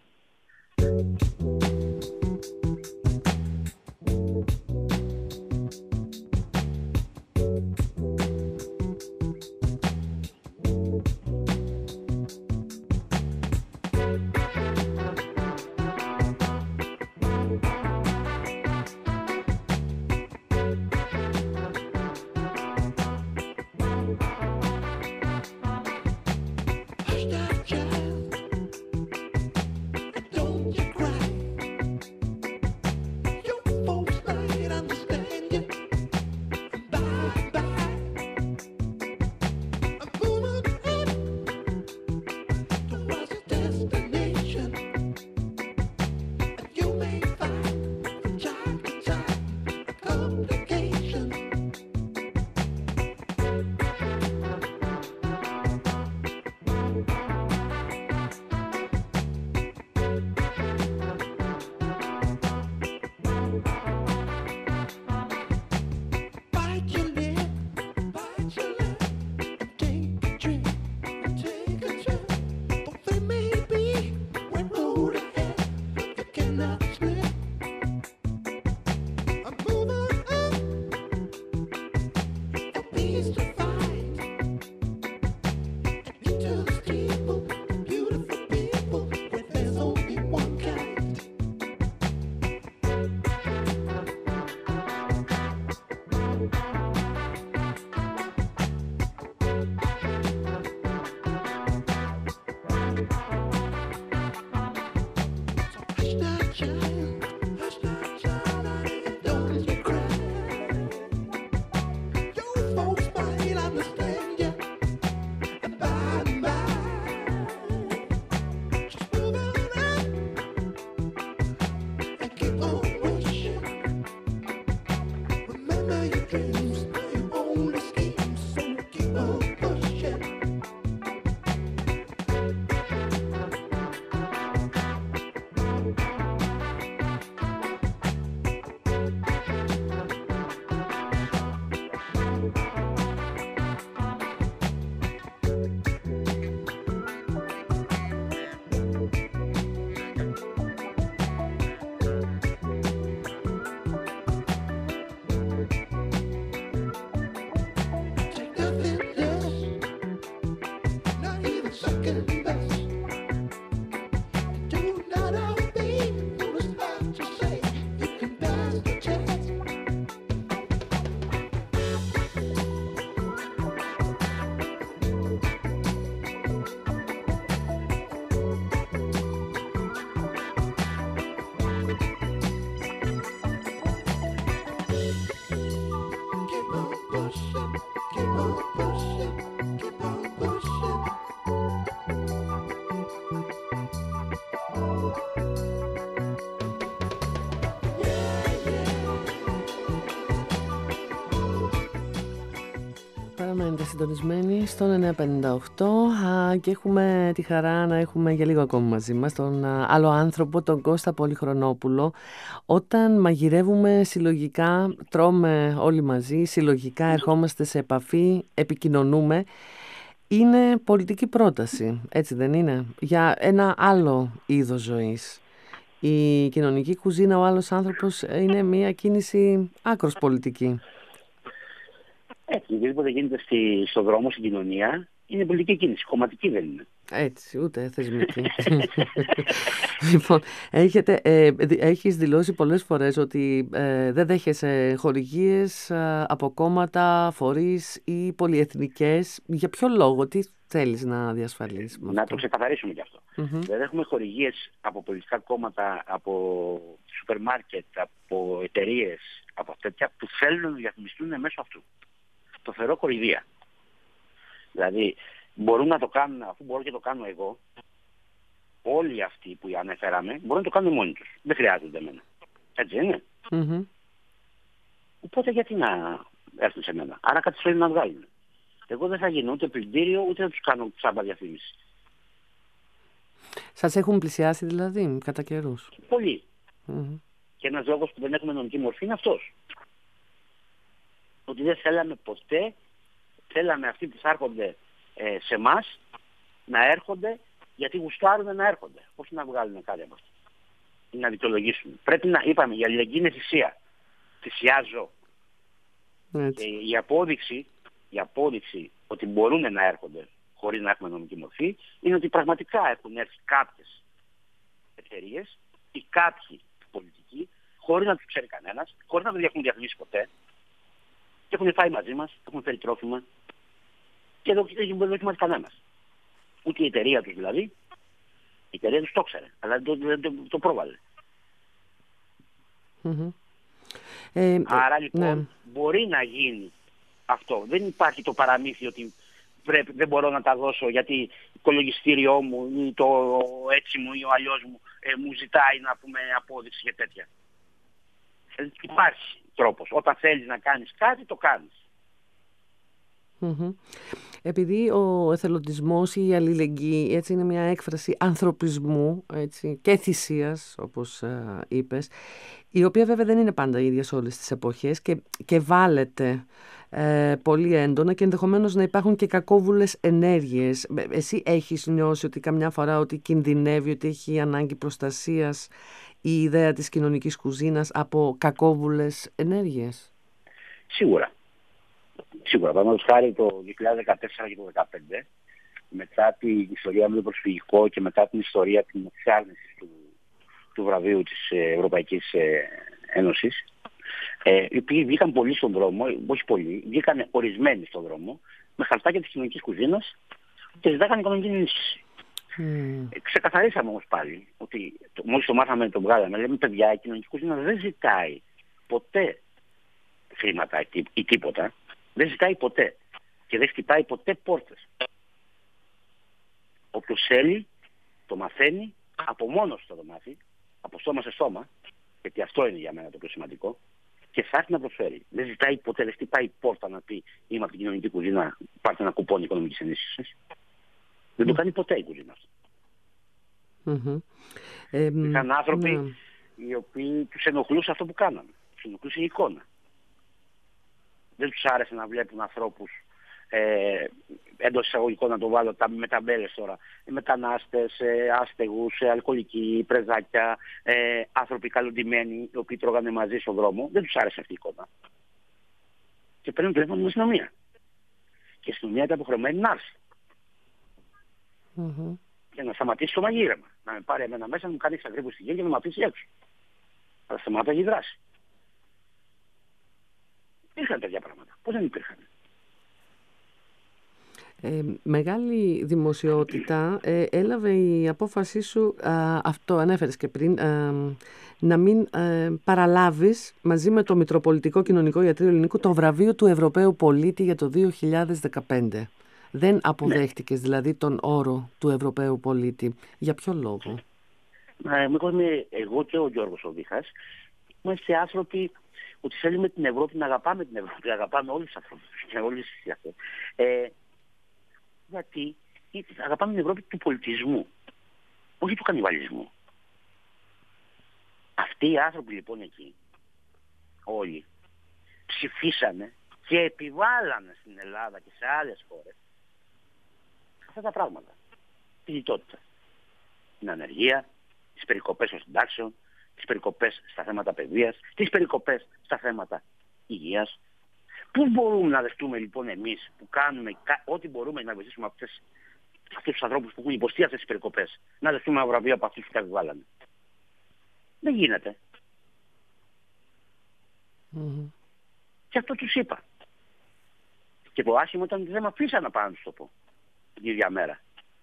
Παραμένετε συντονισμένοι στον εννιά πενήντα οκτώ και έχουμε τη χαρά να έχουμε για λίγο ακόμα μαζί μας τον άλλο άνθρωπο, τον Κώστα Πολυχρονόπουλο. Όταν μαγειρεύουμε συλλογικά, τρώμε όλοι μαζί, συλλογικά ερχόμαστε σε επαφή, επικοινωνούμε. Είναι πολιτική πρόταση, έτσι δεν είναι, για ένα άλλο είδος ζωής. Η κοινωνική κουζίνα, ο άλλος άνθρωπος, είναι μια κίνηση άκρως πολιτική. Έτσι, οτιδήποτε γίνεται στη, στον δρόμο, στην κοινωνία, είναι πολιτική κίνηση. Κομματική δεν είναι. Έτσι, ούτε θεσμική. Λοιπόν, έχετε, ε, έχεις δηλώσει πολλές φορές ότι ε, δεν δέχεσαι χορηγίες ε, από κόμματα, φορείς ή πολυεθνικές. Για ποιο λόγο, τι θέλεις να διασφαλίσεις? Να αυτό? Το ξεκαθαρίσουμε κι αυτό. Mm-hmm. Δεν έχουμε χορηγίες από πολιτικά κόμματα, από σούπερ μάρκετ, από εταιρείες, από τέτοια που θέλουν να διαφημιστούν μέσω αυτού. Το θεωρώ κοροϊδία. Δηλαδή, μπορούν να το κάνουν, αφού μπορώ και το κάνω εγώ, όλοι αυτοί που αναφέραμε μπορούν να το κάνουν μόνοι τους. Δεν χρειάζονται εμένα. Έτσι είναι. Mm-hmm. Οπότε γιατί να έρθουν σε μένα? Άρα κάτι θέλουν να βγάλουν. Εγώ δεν θα γίνω ούτε πλυντήριο, ούτε θα τους κάνω τσάμπα διαφήμιση. Σας έχουν πλησιάσει δηλαδή, κατά καιρούς? Πολύ. Mm-hmm. Και ένας λόγος που δεν έχουμε νομική μορφή είναι αυτός. Ότι δεν θέλαμε ποτέ, θέλαμε αυτοί που θα έρχονται ε, σε εμάς να έρχονται γιατί γουστάρουν να έρχονται. Όχι να βγάλουν κάτι από αυτό. Ή να δικαιολογήσουν. Πρέπει να, είπαμε, η αλληλεγγύη είναι θυσία. Θυσιάζω. Και η απόδειξη, η απόδειξη ότι μπορούν να έρχονται χωρίς να έχουμε νομική μορφή είναι ότι πραγματικά έχουν έρθει κάποιες εταιρείες ή κάποιοι πολιτικοί χωρίς να τους ξέρει κανένας, χωρίς να τους έχουν διαφημίσει ποτέ. Και έχουν φάει μαζί μας, έχουν φέρει τρόφιμα και εδώ δεν μπορεί να δοκιμάσει κανένας. Ούτε η εταιρεία τους δηλαδή. Η εταιρεία τους το ξέρε, αλλά δεν το, το, το πρόβαλε. Mm-hmm. Ε, Άρα λοιπόν ναι. μπορεί να γίνει αυτό. Δεν υπάρχει το παραμύθι ότι πρέπει, δεν μπορώ να τα δώσω γιατί το λογιστήριό μου ή το έτσι μου ή ο αλλιώς μου ε, μου ζητάει να πούμε απόδειξη και τέτοια. Ε, υπάρχει τρόπος. Όταν θέλεις να κάνεις κάτι, το κάνεις. Mm-hmm. Επειδή ο εθελοντισμός ή η αλληλεγγύη έτσι, είναι μια έκφραση ανθρωπισμού έτσι, και θυσίας, όπως α, είπες, η οποία βέβαια δεν είναι πάντα ίδια σε όλες τις εποχές και, και βάλεται ε, πολύ έντονα και ενδεχομένως να υπάρχουν και κακόβουλες ενέργειες. Εσύ έχεις νιώσει ότι καμιά φορά ότι κινδυνεύει, ότι έχει ανάγκη προστασίας η ιδέα της κοινωνικής κουζίνας από κακόβουλες ενέργειες? Σίγουρα. Σίγουρα. Παραδείγματος χάρη το δύο χιλιάδες δεκατέσσερα και το δύο χιλιάδες δεκαπέντε, μετά την ιστορία με το προσφυγικό και μετά την ιστορία της άρνησης του, του βραβείου της Ευρωπαϊκής Ένωσης, ε, οι οποίοι βγήκαν πολλοί στον δρόμο, όχι πολλοί, βγήκαν ορισμένοι στον δρόμο, με χαρτάκια της κοινωνικής κουζίνας και ζητάγαν οικονομική ενίσχυση. Mm. Ε, ξεκαθαρίσαμε όμως πάλι ότι το, μόλις το μάθαμε το βγάλαμε, λέμε παιδιά, η κοινωνική κουζίνα δεν ζητάει ποτέ χρήματα ή, ή τίποτα, δεν ζητάει ποτέ και δεν χτυπάει ποτέ πόρτες. Όποιος θέλει το μαθαίνει από μόνος το μάθει, από στόμα σε στόμα, γιατί αυτό είναι για μένα το πιο σημαντικό, και θα έρθει να προσφέρει. Δεν ζητάει ποτέ, δεν χτυπάει πόρτα να πει είμαι από την κοινωνική κουζίνα, πάρτε ένα κουπόνι οικονομικής ενίσχυσης. Δεν το κάνει ποτέ η κουζίνα αυτή. Mm-hmm. Ε, Είχαν άνθρωποι ναι. οι οποίοι τους ενοχλούσε αυτό που κάνανε. Τους ενοχλούσε η εικόνα. Δεν τους άρεσε να βλέπουν ανθρώπους ε, εντός εισαγωγικών, να το βάλω τα, με ταμπέλες τώρα, μετανάστες, ε, άστεγους, ε, αλκοολικοί, πρεζάκια, ε, άνθρωποι καλοντημένοι, οι οποίοι τρώγανε μαζί στον δρόμο. Δεν τους άρεσε αυτή η εικόνα. Και παίρνουν τηλέφωνο την αστυνομία. Και η αστυνομία ήταν αποχρεωμένη να έρθει. Mm-hmm. Και να σταματήσει το μαγείρεμα. Να με πάρει εμένα μέσα, να μου κάνει εξαγρύπου στη γη και να με αφήσει έξω. Αλλά σταμάταγε η δράση. Υπήρχαν τέτοια πράγματα. Πώς δεν υπήρχαν? Ε, μεγάλη δημοσιότητα ε, έλαβε η απόφασή σου, α, αυτό ανέφερες και πριν, α, να μην α, παραλάβεις μαζί με το Μητροπολιτικό Κοινωνικό Ιατρείο Ελληνικού το βραβείο του Ευρωπαίου Πολίτη για το δύο χιλιάδες δεκαπέντε. Δεν αποδέχτηκες ναι. δηλαδή τον όρο του Ευρωπαίου Πολίτη. Για ποιο λόγο? Ε, εγώ, είμαι, εγώ και ο Γιώργος ο Δίχας είμαστε άνθρωποι ότι θέλουμε την Ευρώπη να αγαπάμε την Ευρώπη, να αγαπάμε όλους τους ανθρώπους και όλες τις αυτές. Ε, γιατί αγαπάμε την Ευρώπη του πολιτισμού, όχι του κανιβαλισμού. Αυτοί οι άνθρωποι λοιπόν εκεί, όλοι, ψηφίσανε και επιβάλλανε στην Ελλάδα και σε άλλες χώρες αυτά τα πράγματα. Τη λιτότητα, την ανεργία, τις περικοπές των συντάξεων, τις περικοπές στα θέματα παιδείας, τις περικοπές στα θέματα υγείας. Πού μπορούμε να δεχτούμε λοιπόν εμείς που κάνουμε ό,τι μπορούμε να βοηθήσουμε αυτές, αυτούς τους ανθρώπους που έχουν υποστεί αυτές τις περικοπές, να δεχτούμε ένα βραβείο από αυτούς που τα επιβάλλανε? Δεν γίνεται. Mm-hmm. Και αυτό τους είπα. Και το άσχημο ήταν ότι δεν με αφήσαν να πάω να τους το πω την ίδια μέρα.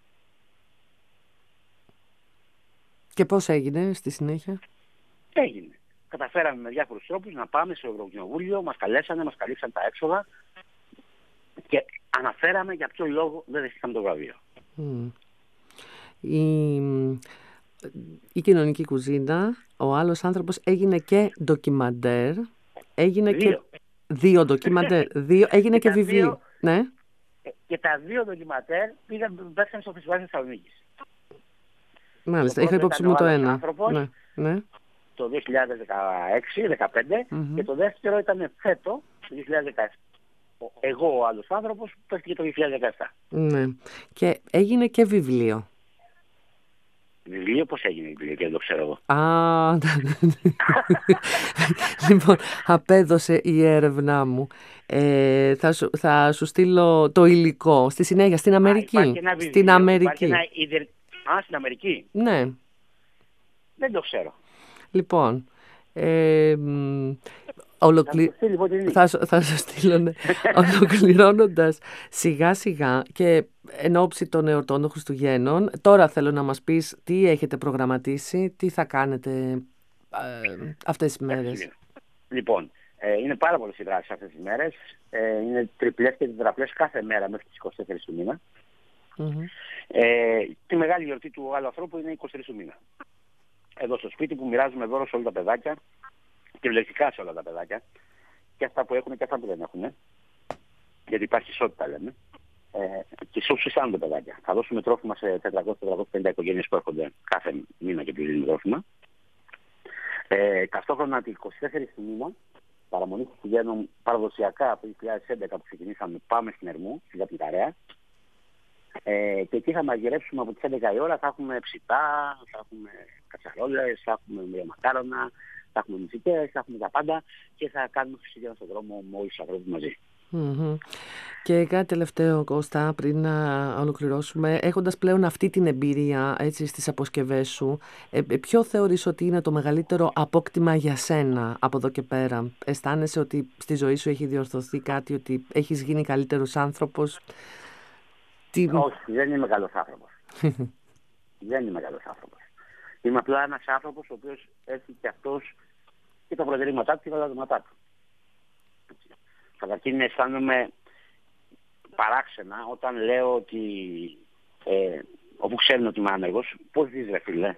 Και πώς έγινε στη συνέχεια? Έγινε. Καταφέραμε με διάφορους τρόπους να πάμε στο Ευρωκοινοβούλιο, μας καλέσανε, μας καλύψαν τα έξοδα και αναφέραμε για ποιο λόγο δεν δεχτήκαμε το βραβείο. Mm. Η, η κοινωνική κουζίνα, ο άλλος άνθρωπος, έγινε και ντοκιμαντέρ, έγινε δύο. και δύο ντοκιμαντέρ, δύο, έγινε και, και βιβλίο. Δύο, ναι. Και τα δύο ντοκιμαντέρ πήγαν, πέσαν στο Φεστιβάλ Θεσσαλονίκης. Μάλιστα, είχα υπόψη μου το ένα. Ναι, ναι. Το δύο χιλιάδες δεκαέξι δεκαπέντε mm-hmm. και το δεύτερο ήταν φέτο, το δύο χιλιάδες δεκαεπτά. Εγώ ο άλλος άνθρωπος πέφτει το δύο χιλιάδες δεκαεπτά. Ναι. Και έγινε και βιβλίο. Βιβλίο, πώς έγινε βιβλίο και δεν το ξέρω εγώ. Α, λοιπόν, απέδωσε η έρευνά μου. Ε, θα, σου, θα σου στείλω το υλικό στη συνέχεια, στην Αμερική. Α, ένα βιβλίο, στην Αμερική. Ένα ιδερ... Α, στην Αμερική. Ναι. Δεν το ξέρω. Λοιπόν, ε, ολοκλη... θα, θα σου στείλω, ναι. Ολοκληρώνοντας σιγά σιγά και εν ώψη των εορτών των Χριστουγέννων, τώρα θέλω να μας πεις τι έχετε προγραμματίσει, τι θα κάνετε ε, αυτές τις μέρες. Λοιπόν, ε, είναι πάρα πολλές οι δράσεις αυτές τις μέρες. Ε, είναι τριπλές και τετραπλές κάθε μέρα μέχρι τις είκοσι τέσσερις του μήνα. Mm-hmm. Ε, τη μεγάλη γιορτή του άλλου ανθρώπου είναι είκοσι τρεις του μήνα. Εδώ στο σπίτι που μοιράζουμε δώρο σε όλα τα παιδάκια, κυριολεκτικά σε όλα τα παιδάκια, και αυτά που έχουν και αυτά που δεν έχουν, γιατί υπάρχει ισότητα λέμε, ε, και σε όσους αισθάνονται παιδάκια. Θα δώσουμε τρόφιμα σε τετρακόσιες με τετρακόσιες πενήντα οικογένειες που έρχονται κάθε μήνα και τους δίνουμε τρόφιμα. Ε, ταυτόχρονα την είκοσι τέσσερις του μήνα, παραμονή Χριστουγέννων παραδοσιακά από το δύο χιλιάδες έντεκα που ξεκινήσαμε, πάμε στην Ερμού, στην Καπνικαρέα. Ε, και εκεί θα μαγειρέψουμε από τις έντεκα η ώρα, θα έχουμε ψητά, θα έχουμε κατσαρόλες, θα έχουμε μακάρονα, θα έχουμε μυθικές, θα έχουμε τα πάντα και θα κάνουμε Χριστουγέννα στον δρόμο με όλους τους ανθρώπους μαζί. Mm-hmm. Και κάτι τελευταίο, Κώστα, πριν να ολοκληρώσουμε, έχοντας πλέον αυτή την εμπειρία έτσι, στις αποσκευές σου, ε, ποιο θεωρείς ότι είναι το μεγαλύτερο απόκτημα για σένα από εδώ και πέρα? Αισθάνεσαι ότι στη ζωή σου έχει διορθωθεί κάτι, ότι έχεις γίνει καλύτερος άνθρωπος? Τι... Όχι, δεν είμαι καλός άνθρωπος. Δεν είμαι καλός άνθρωπος. Είμαι απλά ένας άνθρωπος ο οποίος έχει και αυτός και τα προτερήματά του και τα λατώματά του. Καταρχήν αισθάνομαι παράξενα όταν λέω ότι ε, όπου ξέρουν ότι είμαι άνεργος, πώς δεις ρε φίλε?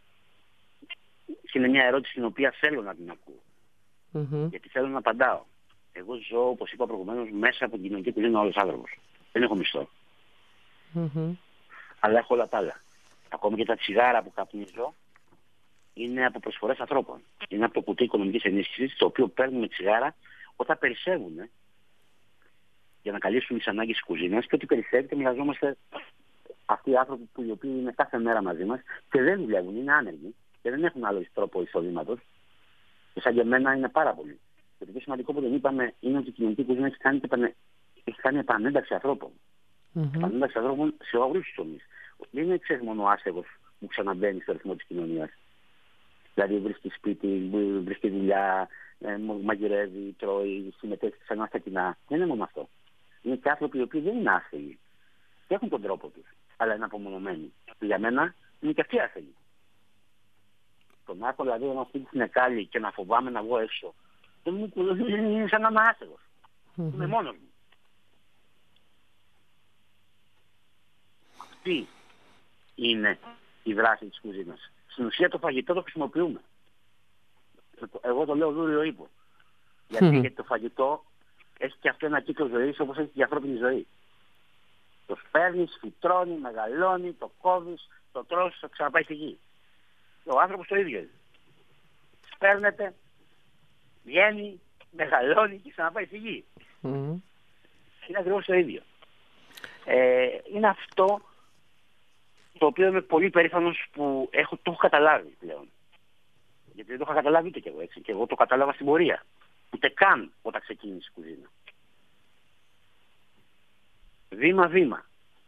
Και είναι μια ερώτηση την οποία θέλω να την ακούω. Mm-hmm. Γιατί θέλω να απαντάω. Εγώ ζω, όπως είπα προηγουμένως, μέσα από την κοινωνική κουζίνα όλος άνθρωπος. Δεν έχω μισθό. Mm-hmm. Αλλά έχω όλα τα άλλα. Ακόμα και τα τσιγάρα που καπνίζω είναι από προσφορές ανθρώπων. Είναι από το κουτί οικονομικής ενίσχυσης, το οποίο παίρνουμε τσιγάρα όταν περισσεύουν ε, για να καλύψουν τις ανάγκες της κουζίνας, και ότι περισσεύει και μοιραζόμαστε αυτοί οι άνθρωποι που οι οποίοι είναι κάθε μέρα μαζί μας και δεν δουλεύουν, είναι άνεργοι και δεν έχουν άλλο τρόπο εισοδήματος. Και σαν και εμένα είναι πάρα πολύ. Και το πιο σημαντικό που δεν είπαμε είναι ότι η κοινωνική κουζίνα έχει κάνει, πανε... έχει κάνει επανένταξη ανθρώπων. Mm-hmm. Επανένταξη ανθρώπων σε όλους τους τομείς. Δεν είναι ξέρεις μόνο ο άστεγος που ξαναμπαίνει στο ρυθμό της κοινωνίας. Δηλαδή βρίσκει σπίτι, βρίσκει δουλειά, ε, μαγειρεύει, τρώει, συμμετέχει ξανά στα κοινά. Δεν είναι μόνο αυτό. Είναι και άνθρωποι οι οποίοι δεν είναι άστεγοι και έχουν τον τρόπο τους, αλλά είναι απομονωμένοι. Και για μένα είναι και αυτοί άστεγοι. Το να έχω δηλαδή ένα σπίτι στην Εκάλη και να φοβάμαι να βγω έξω, δεν είναι σαν να είμαι άστεγος. Mm-hmm. Είμαι μόνος μου. Αυτή είναι η δράση της κουζίνας. Στην ουσία το φαγητό το χρησιμοποιούμε. Εγώ το λέω δούριο ύπο. Γιατί, γιατί το φαγητό έχει και αυτό ένα κύκλο ζωής όπως έχει και η ανθρώπινη ζωή. Το σπέρνεις, φυτρώνει, μεγαλώνει, το κόβεις, το τρως, το ξαναπάει στη γη. Ο άνθρωπος το ίδιο είναι. Σπέρνεται, βγαίνει, μεγαλώνει και ξαναπάει στη γη. Mm. Είναι ακριβώς το ίδιο. Ε, είναι αυτό το οποίο είμαι πολύ περήφανος που έχω, το έχω καταλάβει πλέον. Γιατί δεν το είχα καταλάβει ούτε κι εγώ έτσι. Και εγώ το κατάλαβα στην πορεία. Ούτε καν όταν ξεκίνησε η κουζίνα. Βήμα-βήμα.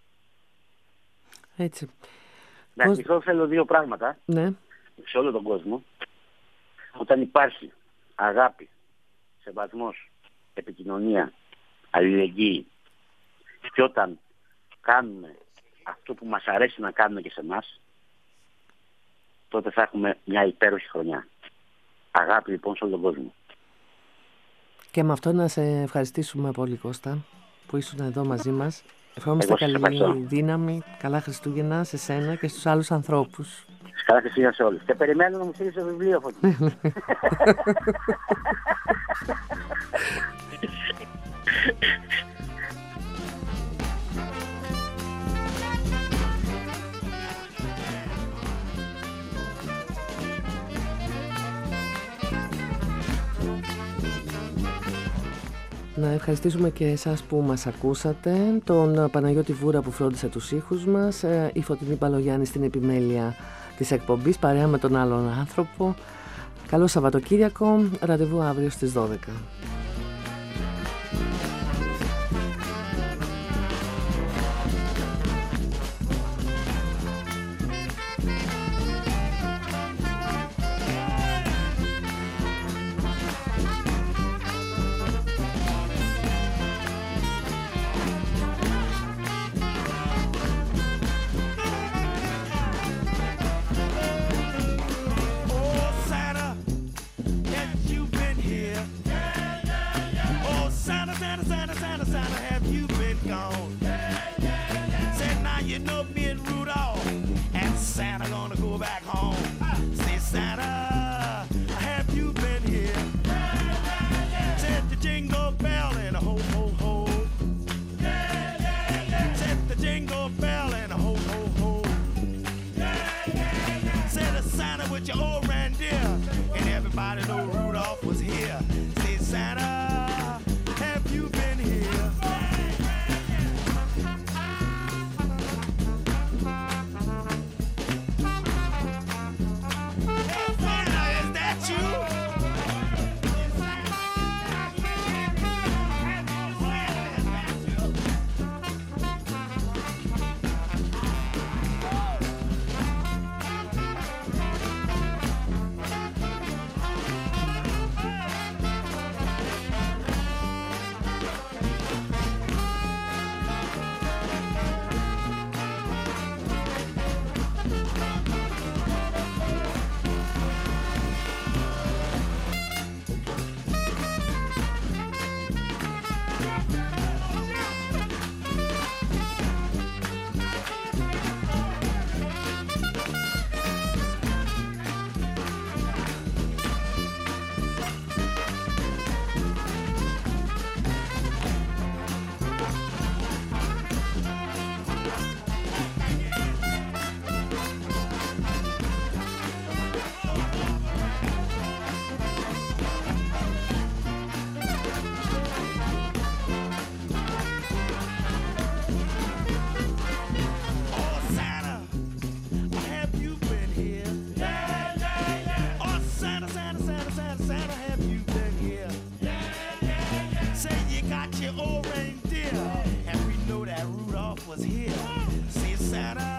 Έτσι. Εντάξει, Πώς... θέλω δύο πράγματα. Ναι. Σε όλο τον κόσμο. Όταν υπάρχει αγάπη, σεβασμός, επικοινωνία, αλληλεγγύη και όταν κάνουμε αυτό που μας αρέσει να κάνουμε και σε εμάς, τότε θα έχουμε μια υπέροχη χρονιά. Αγάπη λοιπόν σε όλο τον κόσμο. Και με αυτό να σε ευχαριστήσουμε πολύ, Κώστα, που ήσουν εδώ μαζί μας. Ευχόμαστε καλή δύναμη, καλά Χριστούγεννα σε σένα και στους άλλους ανθρώπους. Καλά Χριστούγεννα σε όλους. Και περιμένω να μου στείλεις το βιβλίο από εκεί. Να ευχαριστήσουμε και εσάς που μας ακούσατε, τον Παναγιώτη Βούρα που φρόντισε τους ήχους μας, η Φωτεινή Παλογιάννη στην επιμέλεια της εκπομπής, παρέα με τον άλλον άνθρωπο. Καλό Σαββατοκύριακο, ραντεβού αύριο στις δώδεκα. Your old reindeer, and we know that Rudolph was here. See Santa.